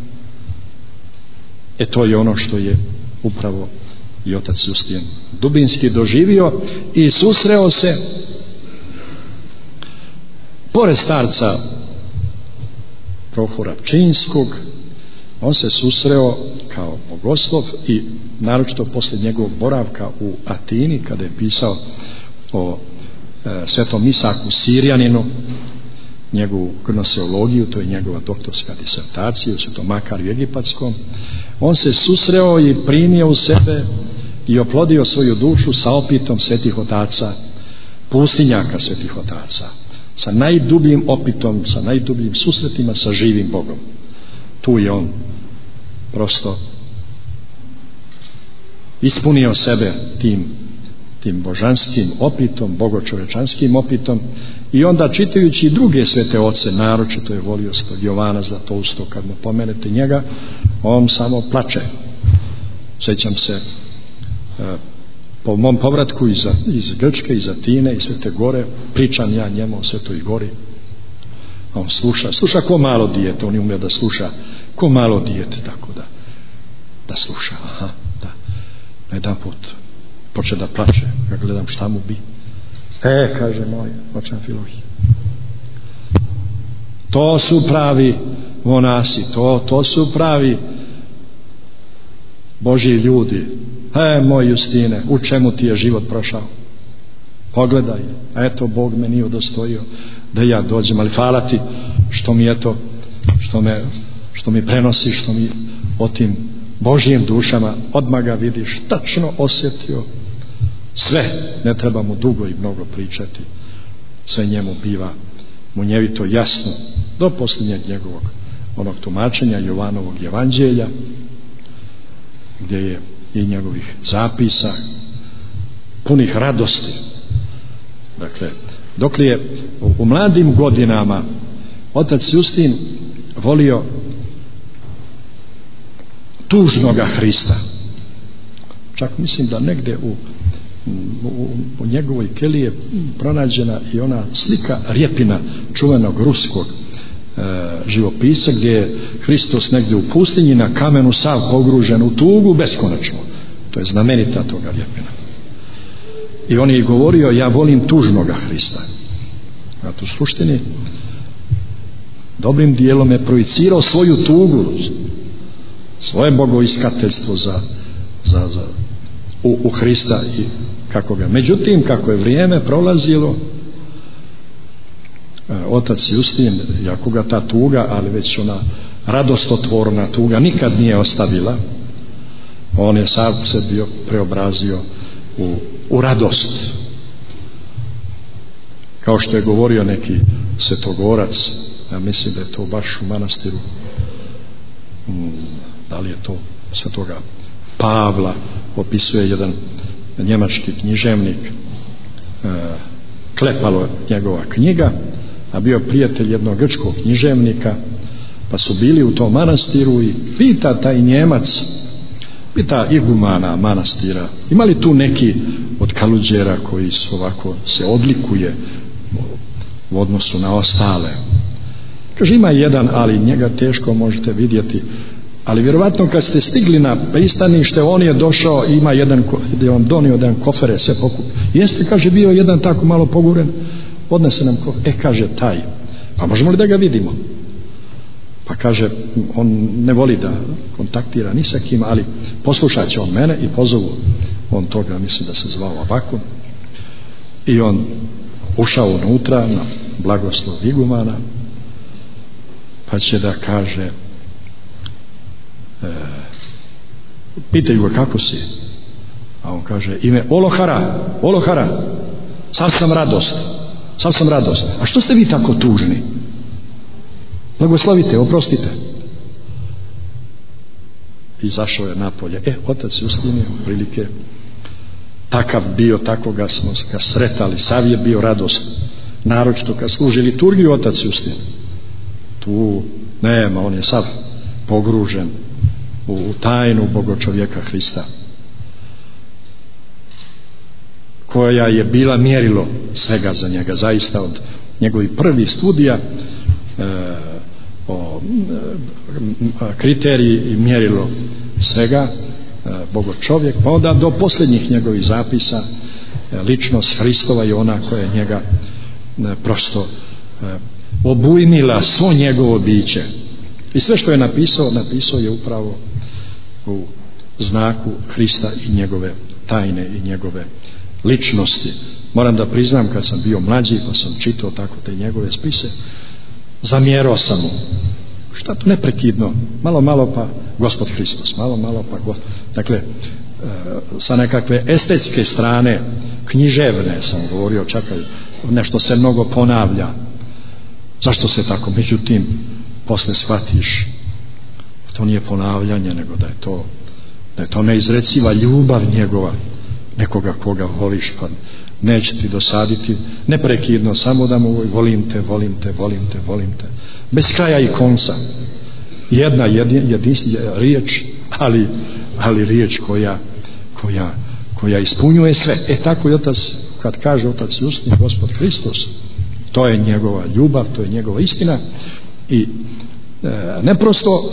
E to je ono što je upravo i otac Justin dubinski doživio i susreo se pored starca Prohora Pčinjskog on se susreo kao bogoslov i naročito posle njegovog boravka u Atini, kada je pisao o e, Svetom Isaku Sirijaninu, njegovu gnoseologiju, to je njegova doktorska disertacija u Svetom Makariju Egipatskom. On se susreo i primio u sebe i oplodio svoju dušu sa opitom svetih otaca, pustinjaka svetih otaca, sa najdubljim opitom, sa najdubljim susretima sa živim Bogom. Tu je on prosto ispunio sebe tim, tim božanskim opitom, bogočovečanskim opitom, i onda čitajući druge svete oce, naročito je volio svog Jovana Zlatousto, kad mu pomenete njega, on samo plače. Sjećam se po mom povratku iz, iz Grčke, iz Atine, iz Svete Gore, pričam ja njemu o Svetoj Gori, a on sluša, sluša ko malo dijete, on je umio da sluša ko malo dijete, tako da da sluša. Aha, da. Na jedan put poče da plače, ja gledam šta mu bi. E, kaže moj očan Filohije, to su pravi monasi, to, to su pravi Božji ljudi. E, moj Justine, u čemu ti je život prošao? Pogledaj, eto, Bog me nije udostojio da ja dođem, ali hvala ti što mi eto, što me, što mi prenosi, što mi o tim Božjim dušama odmah ga vidiš, tačno osjetio sve, ne treba mu dugo i mnogo pričati, sve njemu biva munjevito jasno do posljednjeg njegovog onog tumačenja Jovanovog evanđelja, gdje je i njegovih zapisa punih radosti. Dakle, dok li je u mladim godinama otac Justin volio tužnoga Hrista, čak mislim da negde u, u, u njegovoj keliji je pronađena i ona slika Rjepina, čuvenog ruskog e, živopisa, gdje je Hristos negdje u pustinji na kamenu sav pogružen u tugu beskonačno. To je znamenita toga Rjepina. I on je govorio, ja volim tužnoga Hrista. A tu suštini dobrim dijelom je projicirao svoju tugu, svoje bogoiskateljstvo za, za, za, u, u Hrista i kako ga. Međutim, kako je vrijeme prolazilo, otac Justin, jako ga ta tuga, ali već ona radostotvorna tuga nikad nije ostavila, on je sam se bio preobrazio u, u radost. Kao što je govorio neki svetogorac, ja mislim da je to baš u manastiru, da li je to svetoga Pavla, opisuje jedan njemački književnik, Klepalo njegova knjiga, a bio prijatelj jednog grčkog književnika, pa su bili u tom manastiru i pita taj Njemac, pita igumana manastira, ima li tu neki od kaluđera koji su ovako se odlikuje u odnosu na ostale? Kaže, ima jedan, ali njega teško možete vidjeti, ali vjerovatno kad ste stigli na pristanište, on je došao, ima jedan, gdje vam donio jedan kofere, sve pokup. Jeste, kaže, bio jedan tako malo poguren, odnese nam kofer. E, kaže, taj, a možemo li da ga vidimo? Pa kaže, on ne voli da kontaktira ni sa kim, ali poslušat će on mene, i pozovu on toga, mislim da se zvao Abakun, i on ušao unutra na blagoslov igumana, pa će da kaže, e, pitaju ga kako si, a on kaže, ime Olohara, Olohara, sam sam radost, sam sam radost. A što ste vi tako tužni? Blagoslovite, oprostite. Izašao je napolje. E, otac Justin je prilike takav bio, tako ga smo ga sretali, sav je bio radost, naročito kad služi liturgiju otac Justin. Tu nema, on je sav pogružen u, u tajnu bogočovjeka Hrista, koja je bila mjerilo svega za njega. Zaista od njegovih prvih studija e, o e, kriteriji i mjerilo svega, e, bogočovjek, pa onda do posljednjih njegovih zapisa, e, ličnost Hristova je ona koja je njega e, prosto e, obujmila svo njegovo biće. I sve što je napisao, napisao je upravo u znaku Hrista i njegove tajne i njegove ličnosti. Moram da priznam, kad sam bio mlađi pa sam čitao tako te njegove spise, zamjerao sam mu. Šta to neprekidno? Malo, malo pa Gospod Hristos, malo, malo pa Gospod. Dakle, sa nekakve estetske strane, književne sam govorio, čakaj, nešto se mnogo ponavlja. Zašto se tako? Međutim, posle shvatiš, to nije ponavljanje, nego da je to, da je to neizreciva ljubav njegova, nekoga koga voliš, pa neće ti dosaditi neprekidno, samo da mu volim te, volim te, volim te, volim te, bez kraja i konca. Jedna jedin, jedin, riječ, ali, ali riječ koja, koja, koja ispunjuje sve. E tako i otac, kad kaže otac Justin, Gospod Hristos, to je njegova ljubav, to je njegova istina. I e, ne prosto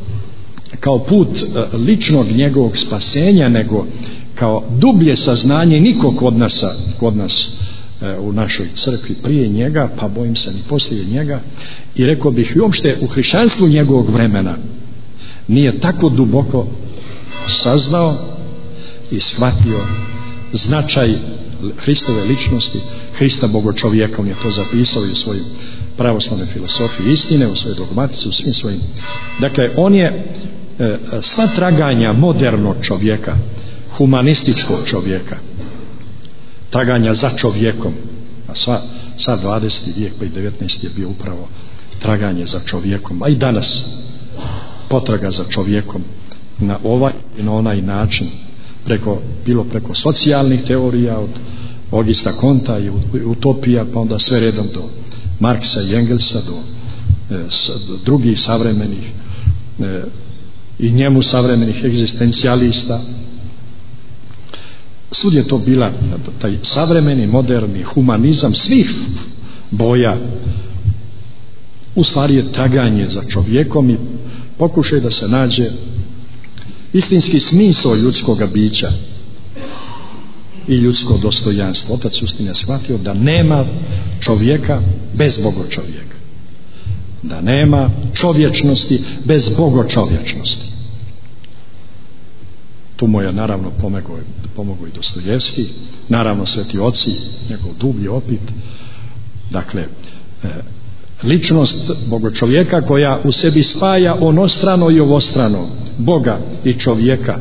kao put e, ličnog njegovog spasenja, nego kao dublje saznanje. Niko kod nas, kod nas e, u našoj crkvi prije njega, pa bojim se ni poslije njega, i rekao bih i uopšte u hrišćanstvu njegovog vremena, nije tako duboko saznao i shvatio značaj Hristove ličnosti, Hrista Bogočovjeka. On je to zapisao i u svojoj pravoslavnoj filosofiji istine, u svojoj dogmatici, u svim svojim. Dakle, on je e, sva traganja modernog čovjeka, humanističkog čovjeka, traganja za čovjekom, a sva, sva dvadeseti vijek pa i devetnaesti je bio upravo traganje za čovjekom, a i danas potraga za čovjekom na ovaj i na onaj način, preko, bilo preko socijalnih teorija od Augusta Comtea i utopija, pa onda sve redom do Marksa i Engelsa, do, e, s, do drugih savremenih e, i njemu savremenih egzistencijalista. Svud je to bila taj savremeni, moderni humanizam svih boja, u stvari je traganje za čovjekom i pokušaj da se nađe istinski smisao ljudskoga bića i ljudsko dostojanstvo. Otac Justin je shvatio da nema čovjeka bez bogočovjeka, da nema čovječnosti bez bogočovječnosti. Tu mu je naravno pomogao, pomogao i Dostojevski, naravno sveti oci, njegov dublji opit. Dakle, e, ličnost bogočovjeka koja u sebi spaja onostrano i ovostrano, Boga i čovjeka,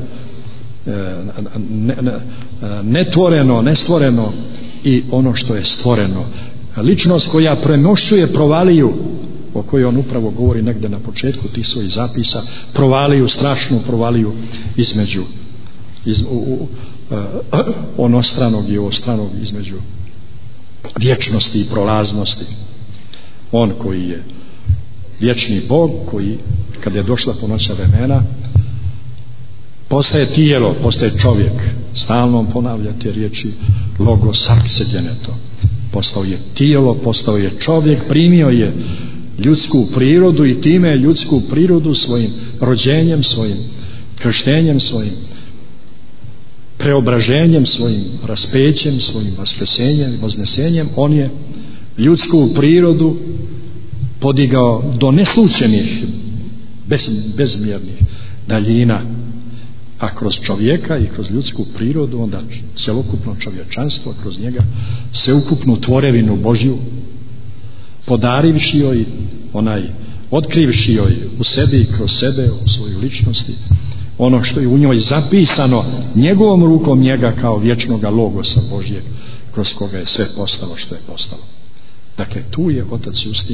netvoreno, nestvoreno i ono što je stvoreno. Ličnost koja premošćuje provaliju, o kojoj on upravo govori negde na početku tih svojih zapisa, provaliju, strašnu provaliju između iz, u, u, onostranog i ovostranog, između vječnosti i prolaznosti. On koji je vječni Bog, koji kad je došla ponoća vremena postaje tijelo, postaje čovjek. Stalno ponavlja te riječi logos arksegeneto. Postao je tijelo, postao je čovjek, primio je ljudsku prirodu i time ljudsku prirodu svojim rođenjem, svojim krštenjem, svojim preobraženjem, svojim raspećem, svojim vaskrsenjem, voznesenjem, on je ljudsku prirodu podigao do neslučenih, bez, bezmjernih daljina, a kroz čovjeka i kroz ljudsku prirodu onda cjelokupno čovječanstvo, kroz njega sveukupnu tvorevinu Božju, podarivši joj onaj, otkrivši joj u sebi i kroz sebe, u svojoj ličnosti, ono što je u njoj zapisano njegovom rukom njega kao vječnoga logosa Božjeg, kroz koga je sve postalo što je postalo. Dakle, tu je otac Justin,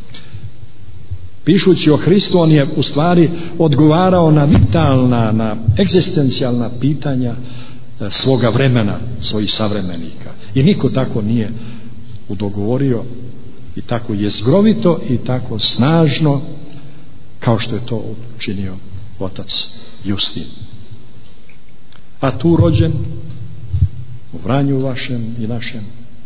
pišući o Hristu, on je u stvari odgovarao na vitalna, na egzistencijalna pitanja svoga vremena, svojih savremenika. I niko tako nije udogovorio i tako jezgrovito i tako snažno kao što je to učinio otac Justin. A tu rođen u Vranju vašem i našem,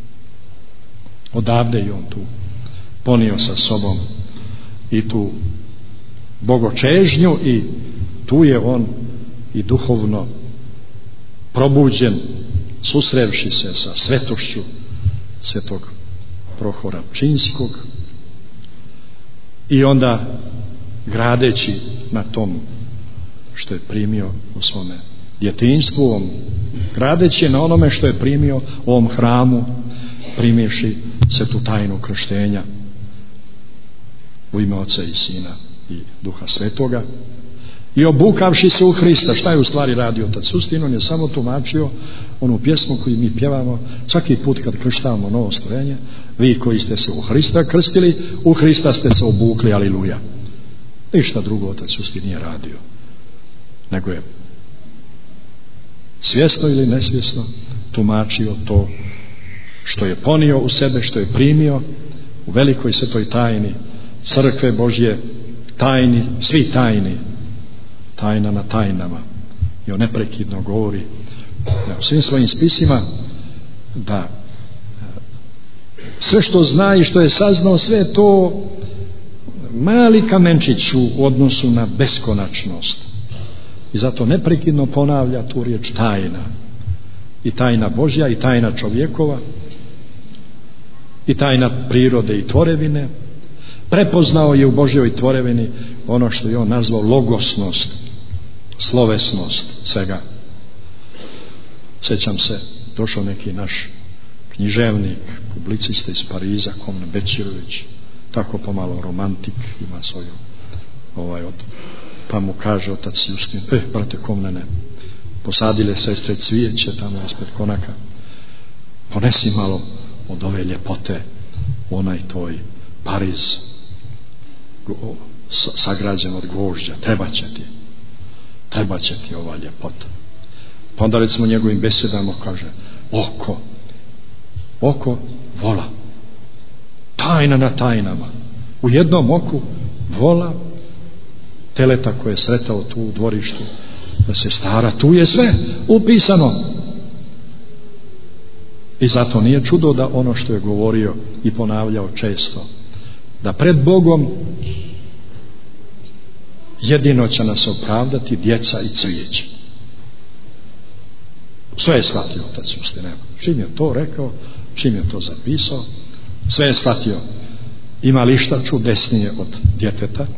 odavde i on tu ponio sa sobom i tu bogočežnju i tu je on i duhovno probuđen, susrevši se sa svetošću svetog Prohora Pčinjskog, i onda gradeći na tom što je primio u svome djetinjstvu, gradeći na onome što je primio u ovom hramu, primivši se tu tajnu krštenja u ime Oca i Sina i Duha Svetoga i obukavši se u Hrista. Šta je u stvari radio Otac Sustin? On je samo tumačio onu pjesmu koju mi pjevamo svaki put kad krštavamo novo stvorenje: vi koji ste se u Hrista krstili, u Hrista ste se obukli, aleluja. Ništa drugo Otac Sustin nije radio, nego je svjesno ili nesvjesno tumačio to što je ponio u sebe, što je primio u velikoj svetoj tajni crkve Božje, tajni, svi tajni, tajna na tajnama. I on neprekidno govori u svim svojim spisima da sve što zna i što je saznao, sve to mali kamenčić u odnosu na beskonačnost. I zato neprekidno ponavlja tu riječ tajna. I tajna Božja, i tajna čovjekova, i tajna prirode i tvorevine. Prepoznao je u Božjoj tvorevini ono što je on nazvao logosnost, slovesnost svega. Sjećam se, došao neki naš književnik, publicista iz Pariza, Komne Bećirović, tako pomalo romantik, ima svoju ovaj, od, pa mu kaže Otac Justin: eh, brate Komnene, posadile sestre cvijeće tamo ispred konaka, ponesi malo od ove ljepote onaj tvoj Pariz sagrađen od gvožđa, treba će ti treba će ti ova ljepota. Pa onda recimo njegovim besedama kaže: oko oko vola, tajna na tajnama, u jednom oku vola teleta koje je sretao tu u dvorištu da se stara, tu je sve upisano. I zato nije čudo da ono što je govorio i ponavljao često, da pred Bogom jedino će nas opravdati djeca i cvijeće. Sve je shvatio Otac Justin. Čim je to rekao, čim je to zapisao, sve je shvatio. Ima li šta čudesnije od djeteta?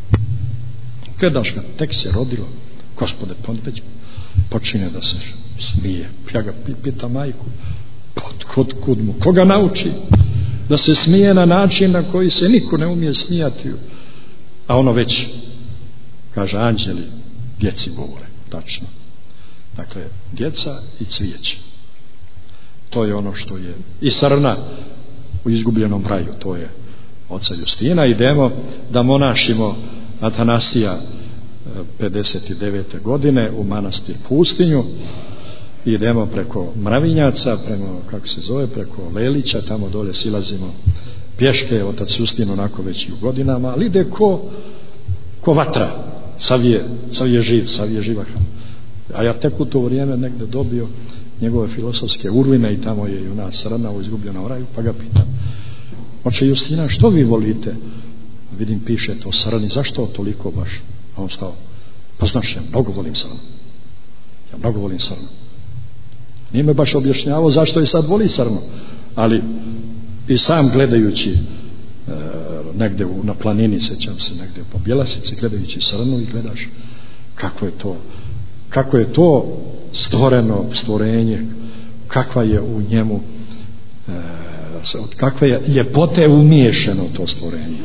Gledaš ga, tek se rodilo, Gospode, već počine da se smije. Ja ga pita majku, kod, kod, kod mu, koga nauči da se smije na način na koji se niko ne umije smijati? A ono već kaže: anđeli djeci govore. Tačno. Dakle, djeca i cvijeće, to je ono što je i srna u izgubljenom raju, to je Oca Justina. Idemo da monašimo Atanasija pedeset devete godine u manastir Pustinju. Idemo preko Mravinjaca, prema, kako se zove, preko Lelića, tamo dole silazimo pješke. Otac Justin onako već i u godinama, ali ide ko, ko vatra, sav je, sav je živ, sav je živahan. A ja tek u to vrijeme negde dobio njegove filosofske urline i tamo je i ona srna u izgubljenom raju, pa ga pitam: oče Justina, što vi volite? Vidim piše to srni, zašto toliko baš? A on stao: pa znaš, ja mnogo volim srnu, ja mnogo volim srnu. Nije me baš objašnjavao zašto je sad voli srnu, ali i sam gledajući e, negde u, na planini, sećam se, negde po Bjelasici, gledajući srnu, i gledaš kako je to kako je to stvoreno stvorenje, kakva je u njemu e, od kakve je ljepote umiješeno to stvorenje,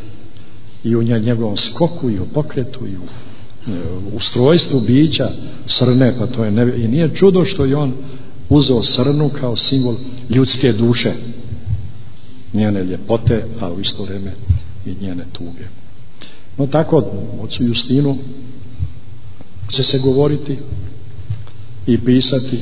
i u njegovom skoku i u pokretu i u, e, u ustrojstvu bića srne. Pa to je ne, i nije čudo što je on uzeo srnu kao simbol ljudske duše, njene ljepote, a u isto vrijeme i njene tuge. No tako ocu Justinu će se govoriti i pisati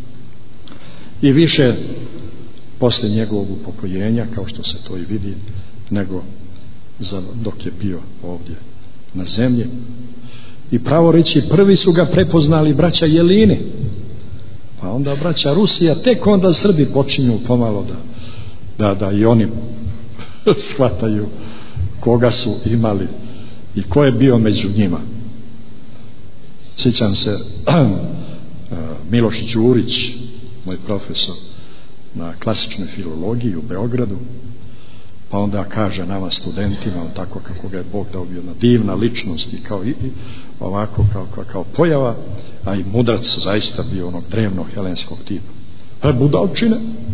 i više posle njegovog upokojenja, kao što se to i vidi, nego za dok je bio ovdje na zemlji. I pravo reći, prvi su ga prepoznali braća Jelini, pa onda braća Rusija, tek onda Srbi počinju pomalo da, da, da i oni shvataju koga su imali i ko je bio među njima. Sjećam se Miloš Đurić, moj profesor na klasičnoj filologiji u Beogradu, pa onda kaže nama studentima, tako kako ga je Bog dao, jedna divna ličnost i kao i, i ovako kao, kao, kao pojava, a i mudrac zaista bio onog drevnog helenskog tipa. E, budalčine,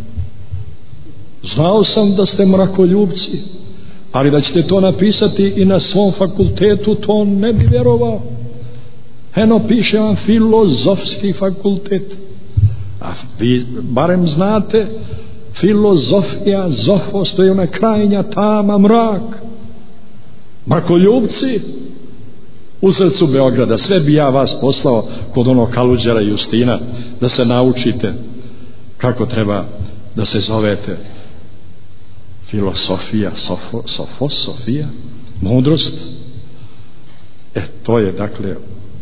znao sam da ste mrakoljubci, ali da ćete to napisati i na svom fakultetu, to ne bi vjerovao. Eno, piše vam filozofski fakultet, a vi barem znate, filozofija, zofos, to je ona krajnja tama, mrak. Mrakoljubci u srcu Beograda. Sve bi ja vas poslao kod onog Kaluđera i Justina da se naučite kako treba da se zovete. Filosofija, sofo, sofosofija, mudrost. E, to je dakle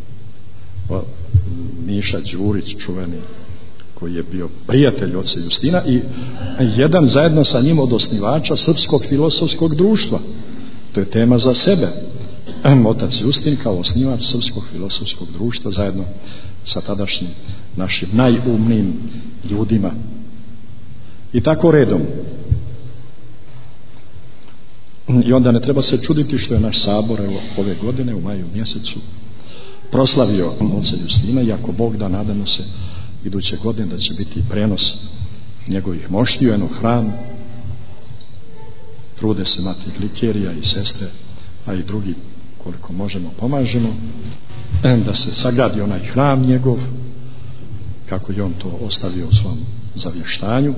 Miša Đurić, čuveni, koji je bio prijatelj oca Justina i jedan zajedno sa njim od osnivača Srpskog filosofskog društva. To je tema za sebe. Otac Justin kao osnivač Srpskog filosofskog društva zajedno sa tadašnjim našim najumnijim ljudima. I tako redom. I onda ne treba se čuditi što je naš sabor evo, ove godine u maju mjesecu proslavio oca Justina, i ako Bog da, nadamo se iduće godine da će biti prenos njegovih moštiju, eno hram, trude se mati Glikerija i sestre, a i drugi koliko možemo pomažemo, da se sagradi onaj hram njegov kako je on to ostavio u svom zavještanju,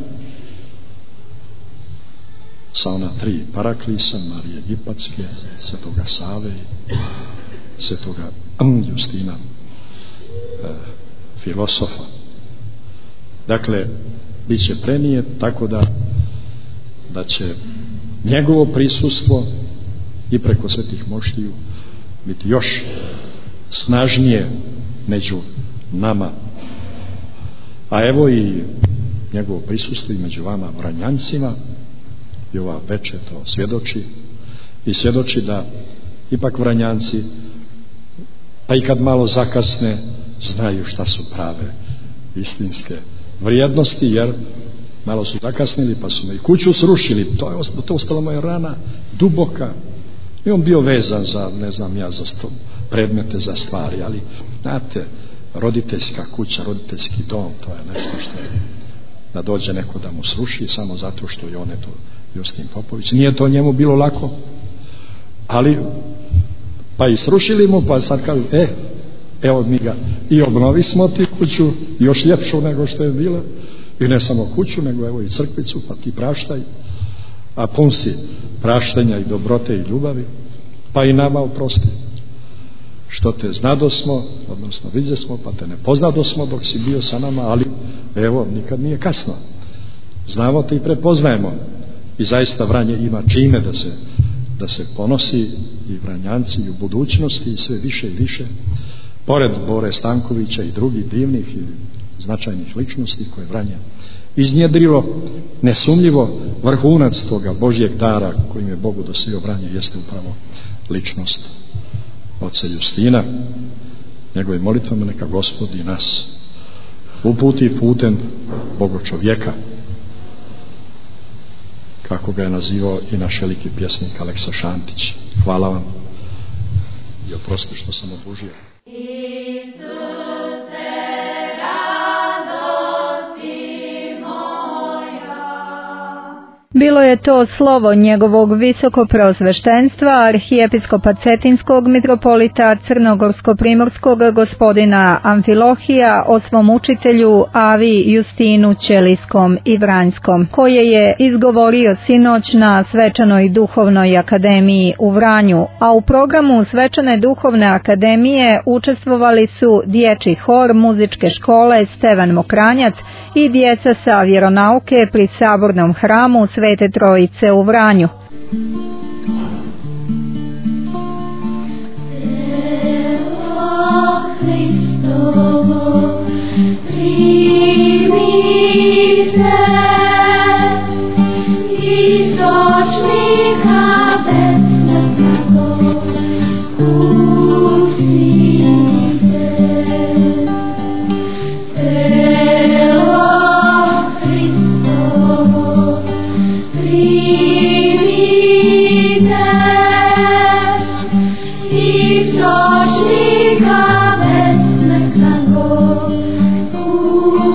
sa ona tri paraklisa, Marije Egipatske, Svetoga Save i Svetoga Justina, e, filosofa. Dakle, bit će prenijet tako da da će njegovo prisustvo i preko svetih moštiju biti još snažnije među nama. A evo i njegovo prisustvo i među vama Vranjancima, i ova večer to svjedoči, i svjedoči da ipak Vranjanci, pa i kad malo zakasne, znaju šta su prave istinske vrijednosti, jer malo su zakasnili pa su me i kuću srušili. To je to ostala moja rana duboka, i on bio vezan za, ne znam ja, za sto, predmete, za stvari, ali znate, roditeljska kuća, roditeljski dom, to je nešto što je, da dođe neko da mu sruši samo zato što je on eto Justin Popović. Nije to njemu bilo lako, ali pa i srušili mu, pa sad kažu, e, evo mi ga i obnovi smo ti kuću još ljepšu nego što je bila, i ne samo kuću, nego evo i crkvicu, pa ti praštaj, a pun si praštanja i dobrote i ljubavi, pa i nama oprosti što te znadosmo, odnosno vidjesmo, pa te ne poznadosmo dok si bio sa nama, ali evo, nikad nije kasno, znamo te i prepoznajemo, i zaista Vranje ima čime da se da se ponosi, i Vranjanci i u budućnosti, i sve više i više, pored Bore Stankovića i drugih divnih i značajnih ličnosti koje Vranje iznjedrilo. Nesumnjivo vrhunac toga Božjeg dara kojim je Bogu dosio Vranje jeste upravo ličnost oca Justina. Njegovim molitvama neka Gospod i nas uputi putem Boga čovjeka, kako ga je nazivao i naš veliki pjesnik Aleksa Šantić. Hvala vam i oprosti što sam odužio. Bilo je to slovo njegovog visokopreosveštenstva arhijepiskopa Cetinskog mitropolita Crnogorsko-primorskog gospodina Amfilohija o svom učitelju Avi Justinu Ćelijskom i Vranjskom, koje je izgovorio sinoć na Svečanoj duhovnoj akademiji u Vranju, a u programu Svečane duhovne akademije učestvovali su dječji hor muzičke škole Stevan Mokranjac i djeca sa vjeronauke pri Sabornom hramu Svete Trojice u Vranju. Primi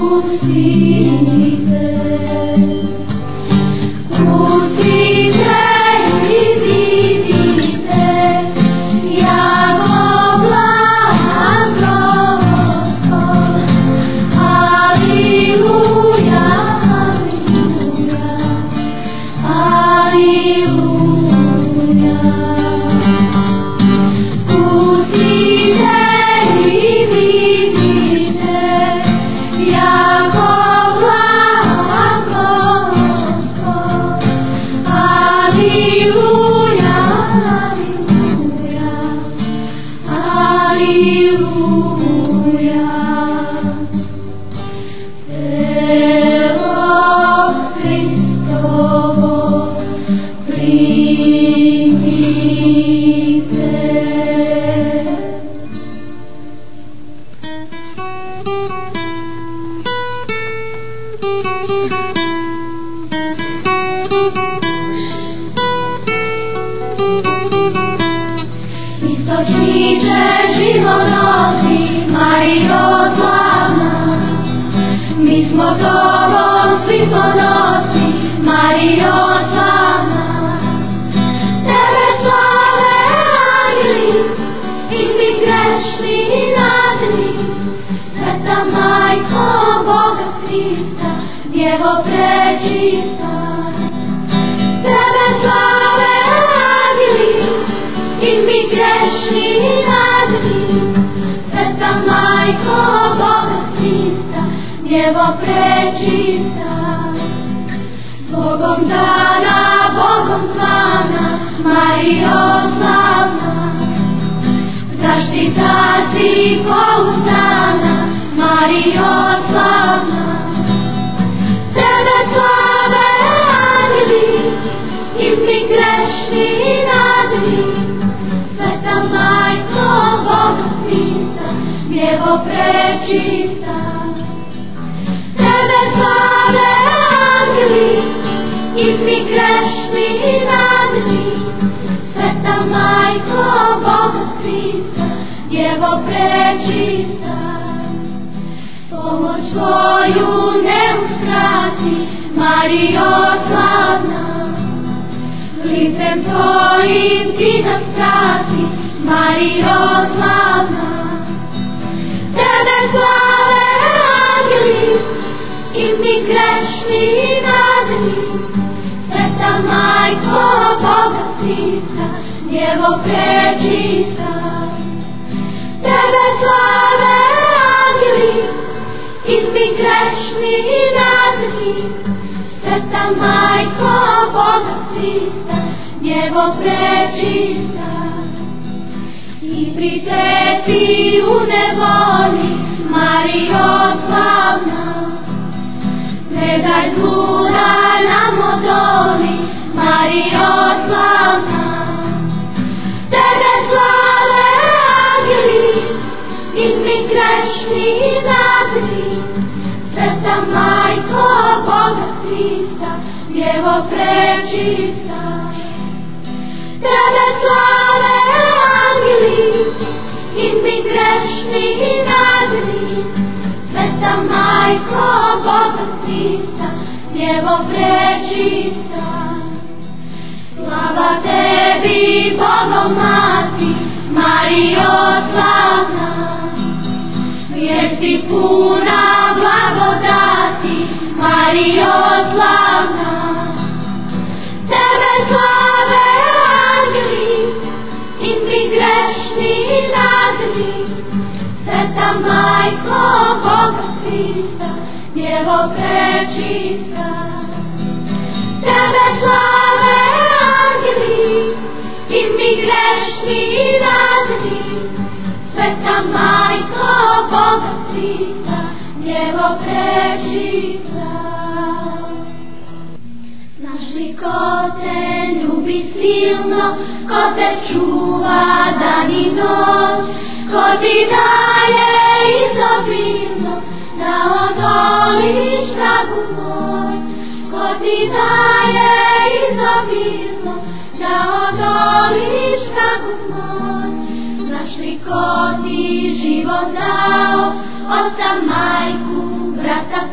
Život dao, oca, majku, brata,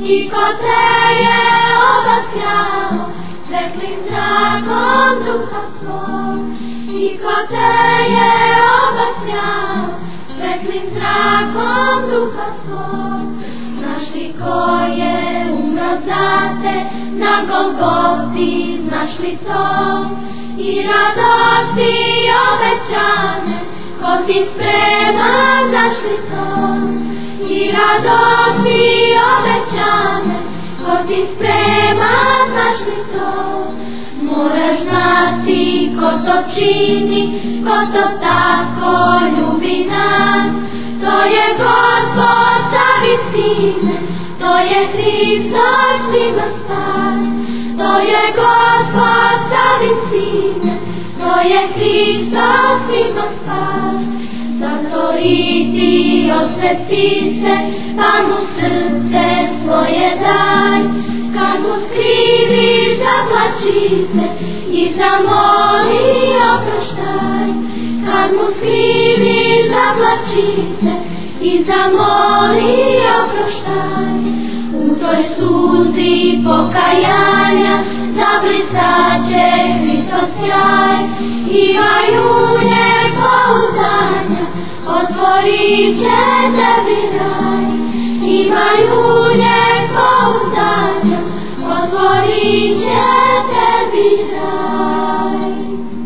i ko te je obasjao svetlim zrakom duha svog, i ko te je obasjao svetlim zrakom duha svog. Znaš li ko je umro za te na Golgoti, znaš li to? I radosti obećane ko ti sprema, znaš li to? I radosti obećane ko ti sprema, znaš li to? Moraš znati ko to čini, ko to tako ljubi nas. To je Gospod sa visine, to je Hristos svima spas. To je Gospod sa visine, to je Hristos svima spas. Zato i ti osvesti se, pa mu srce svoje daj. Kad mu skriviš, zaplači se i zamoli oproštaj. Kad mu skriviš, zaplači se i zamoli oproštaj. U toj suzi pokajanja zablistaće Hristov sjaj. Imaju u njej pouzdanja, otvorit će tebi raj. Imaju u njej pouzdanja, otvorit će tebi raj.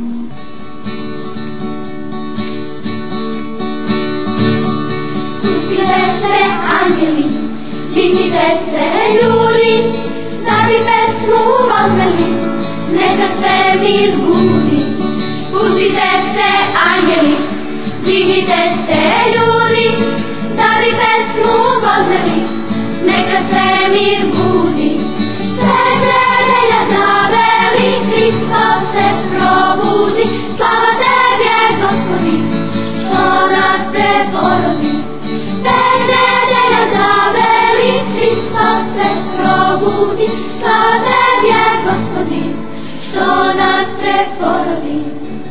Spustite se anjeli, dignite se ljudi, da bi pesmu odveli, neka svemir budi. Spustite se anjeli, dignite se ljudi, da bi pesmu odveli, neka svemir budi. Sve kredelja zaveli, Hristos se probudi. Slava tebe, Gospodi, što nas preporodi. Sve kredelja zaveli, Hristos se probudi. Slava tebe, Gospodi, što nas preporodi.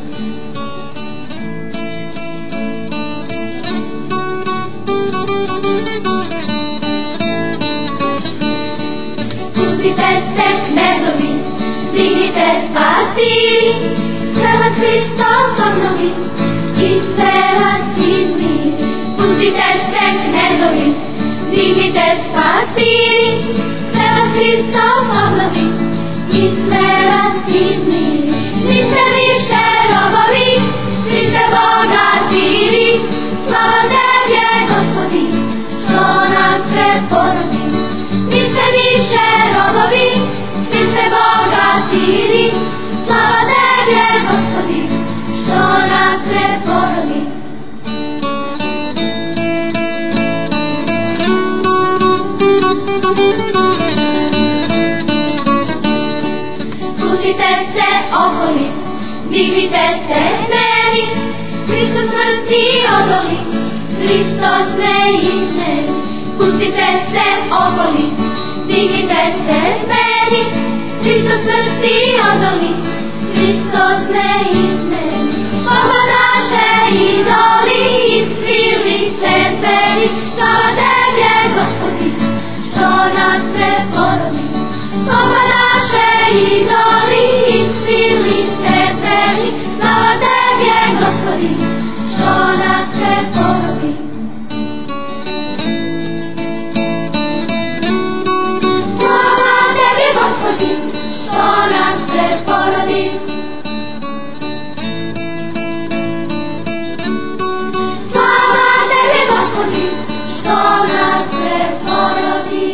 Spustite se knezovi, dignite spasiri, sve vas Hristos obnovi i sve vas izmiri. Spustite se knezovi, dignite spasiri, sve vas Hristos obnovi i sve vas izmiri. Niste više robovi, svi ste bogatiri, slava tebi, Gospodi, što nas preporodi. Niste više robovi, svi ste bogatiri, slava tebi, Gospodi, što nas preporodi. Spustite se okoli, dignite se meni, Hristos smrti odoli, Hristos ne izmeri. Spustite se okoli, dignite se meni, Hristos smrti odoli, Hristos ne izmeri. Oba naše idoli iskrili se zveri, slava tebi, Gospodi, što nas preporodi. Oba naše idoli iskrili se zveri, slava tebi, Gospodi, što nas preporodi. Slava tebi, Gospodi, što nas preporodi. Slava tebi, Gospodi, što nas preporodi.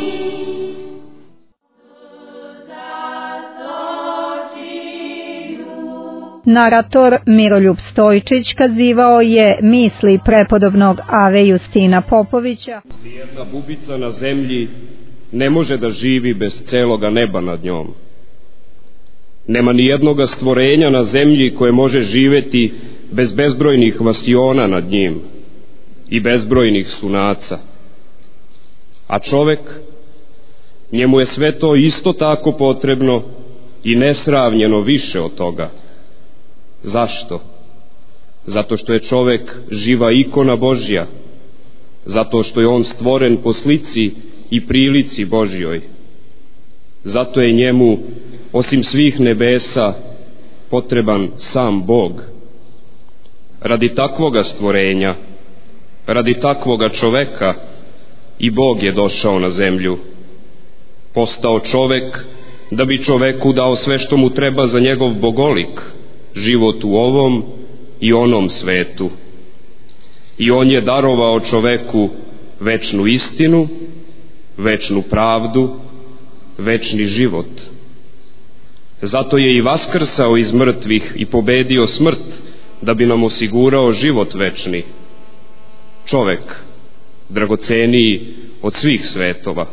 Narator Miroljub Stojčić kazivao je misli prepodobnog Ave Justina Popovića. Nijedna bubica na zemlji ne može da živi bez celoga neba nad njom. Nema ni jednoga stvorenja na zemlji koje može živeti bez bezbrojnih vasiona nad njim i bezbrojnih sunaca. A čovek, njemu je sve to isto tako potrebno i nesravnjeno više od toga. Zašto? Zato što je čovek živa ikona Božja, zato što je on stvoren po slici i prilici Božjoj. Zato je njemu, osim svih nebesa, potreban sam Bog. Radi takvoga stvorenja, radi takvoga čoveka, i Bog je došao na zemlju. Postao čovek da bi čoveku dao sve što mu treba za njegov bogolik, život u ovom i onom svetu. I on je darovao čoveku večnu istinu, večnu pravdu, večni život. Zato je i vaskrsao iz mrtvih i pobedio smrt, da bi nam osigurao život večni. Čovek, dragoceniji od svih svetova.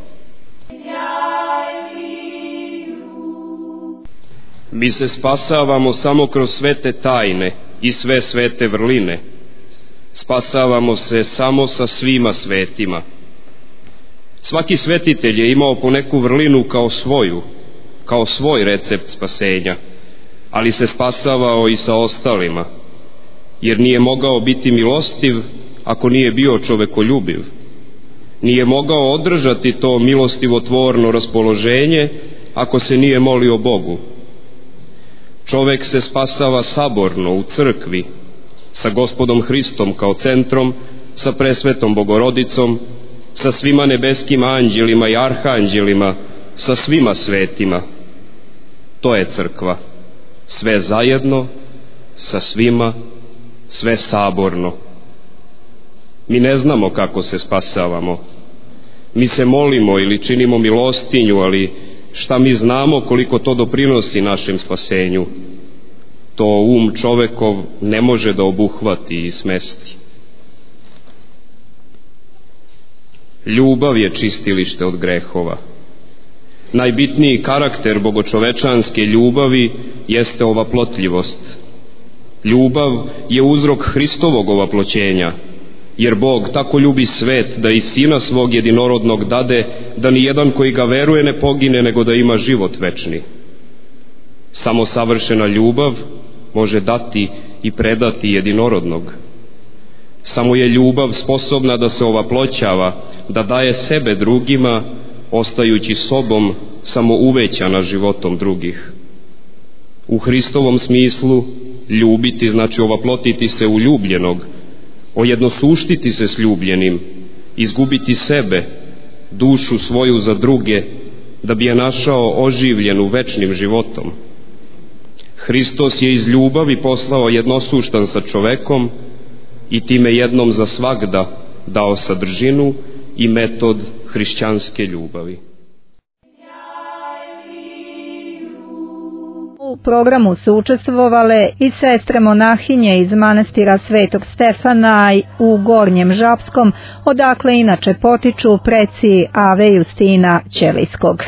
Mi se spasavamo samo kroz svete tajne i sve svete vrline. Spasavamo se samo sa svima svetima. Svaki svetitelj je imao po neku vrlinu kao svoju, kao svoj recept spasenja, ali se spasavao i sa ostalima, jer nije mogao biti milostiv ako nije bio čovekoljubiv. Nije mogao održati to milostivotvorno raspoloženje ako se nije molio Bogu. Čovek se spasava saborno u crkvi, sa Gospodom Hristom kao centrom, sa presvetom Bogorodicom, sa svima nebeskim anđelima i arhanđelima, sa svima svetima. To je crkva, sve zajedno, sa svima, sve saborno. Mi ne znamo kako se spasavamo. Mi se molimo ili činimo milostinju, ali šta mi znamo koliko to doprinosi našem spasenju? To um čovekov ne može da obuhvati i smesti. Ljubav je čistilište od grehova. Najbitniji karakter bogočovečanske ljubavi jeste ovaplotljivost. Ljubav je uzrok Hristovog ovaploćenja, jer Bog tako ljubi svet da i Sina svog jedinorodnog dade, da ni jedan koji ga veruje ne pogine, nego da ima život večni. Samo savršena ljubav može dati i predati jedinorodnog. Samo je ljubav sposobna da se ovaploćava, da daje sebe drugima, ostajući sobom samo uvećana životom drugih. U Hristovom smislu ljubiti znači ovaplotiti se u ljubljenog, ojednosuštiti se s ljubljenim, izgubiti sebe, dušu svoju za druge, da bi je našao oživljenu večnim životom. Hristos je iz ljubavi poslao jednosuštan sa čovekom i time jednom za svagda dao sadržinu i metod hrišćanske ljubavi. U programu su učestvovale i sestre monahinje iz manastira Svetog Stefana u Gornjem Žapskom, odakle inače potiču preci Ave Justina Ćelijskog.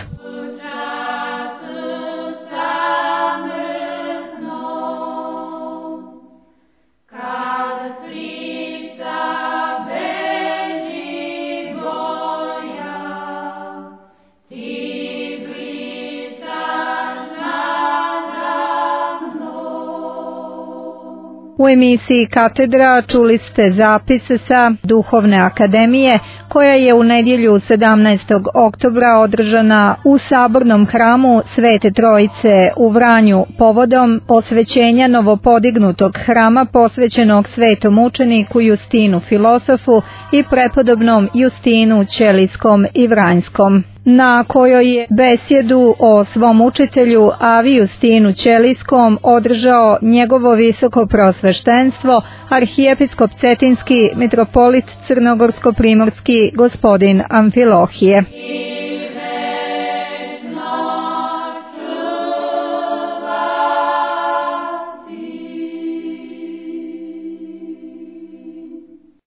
U emisiji Katedra čuli ste zapis sa Duhovne akademije koja je u nedjelju sedamnaestog oktobra održana u Sabornom hramu Svete Trojice u Vranju povodom osvećenja novopodignutog hrama posvećenog svetom učeniku Justinu Filosofu i prepodobnom Justinu Ćelijskom i Vranjskom, na kojoj je besjedu o svom učitelju Avi Justinu Ćelijskom održao njegovo visoko prosveštenstvo, arhijepiskop Cetinski, mitropolit Crnogorsko-primorski gospodin Amfilohije.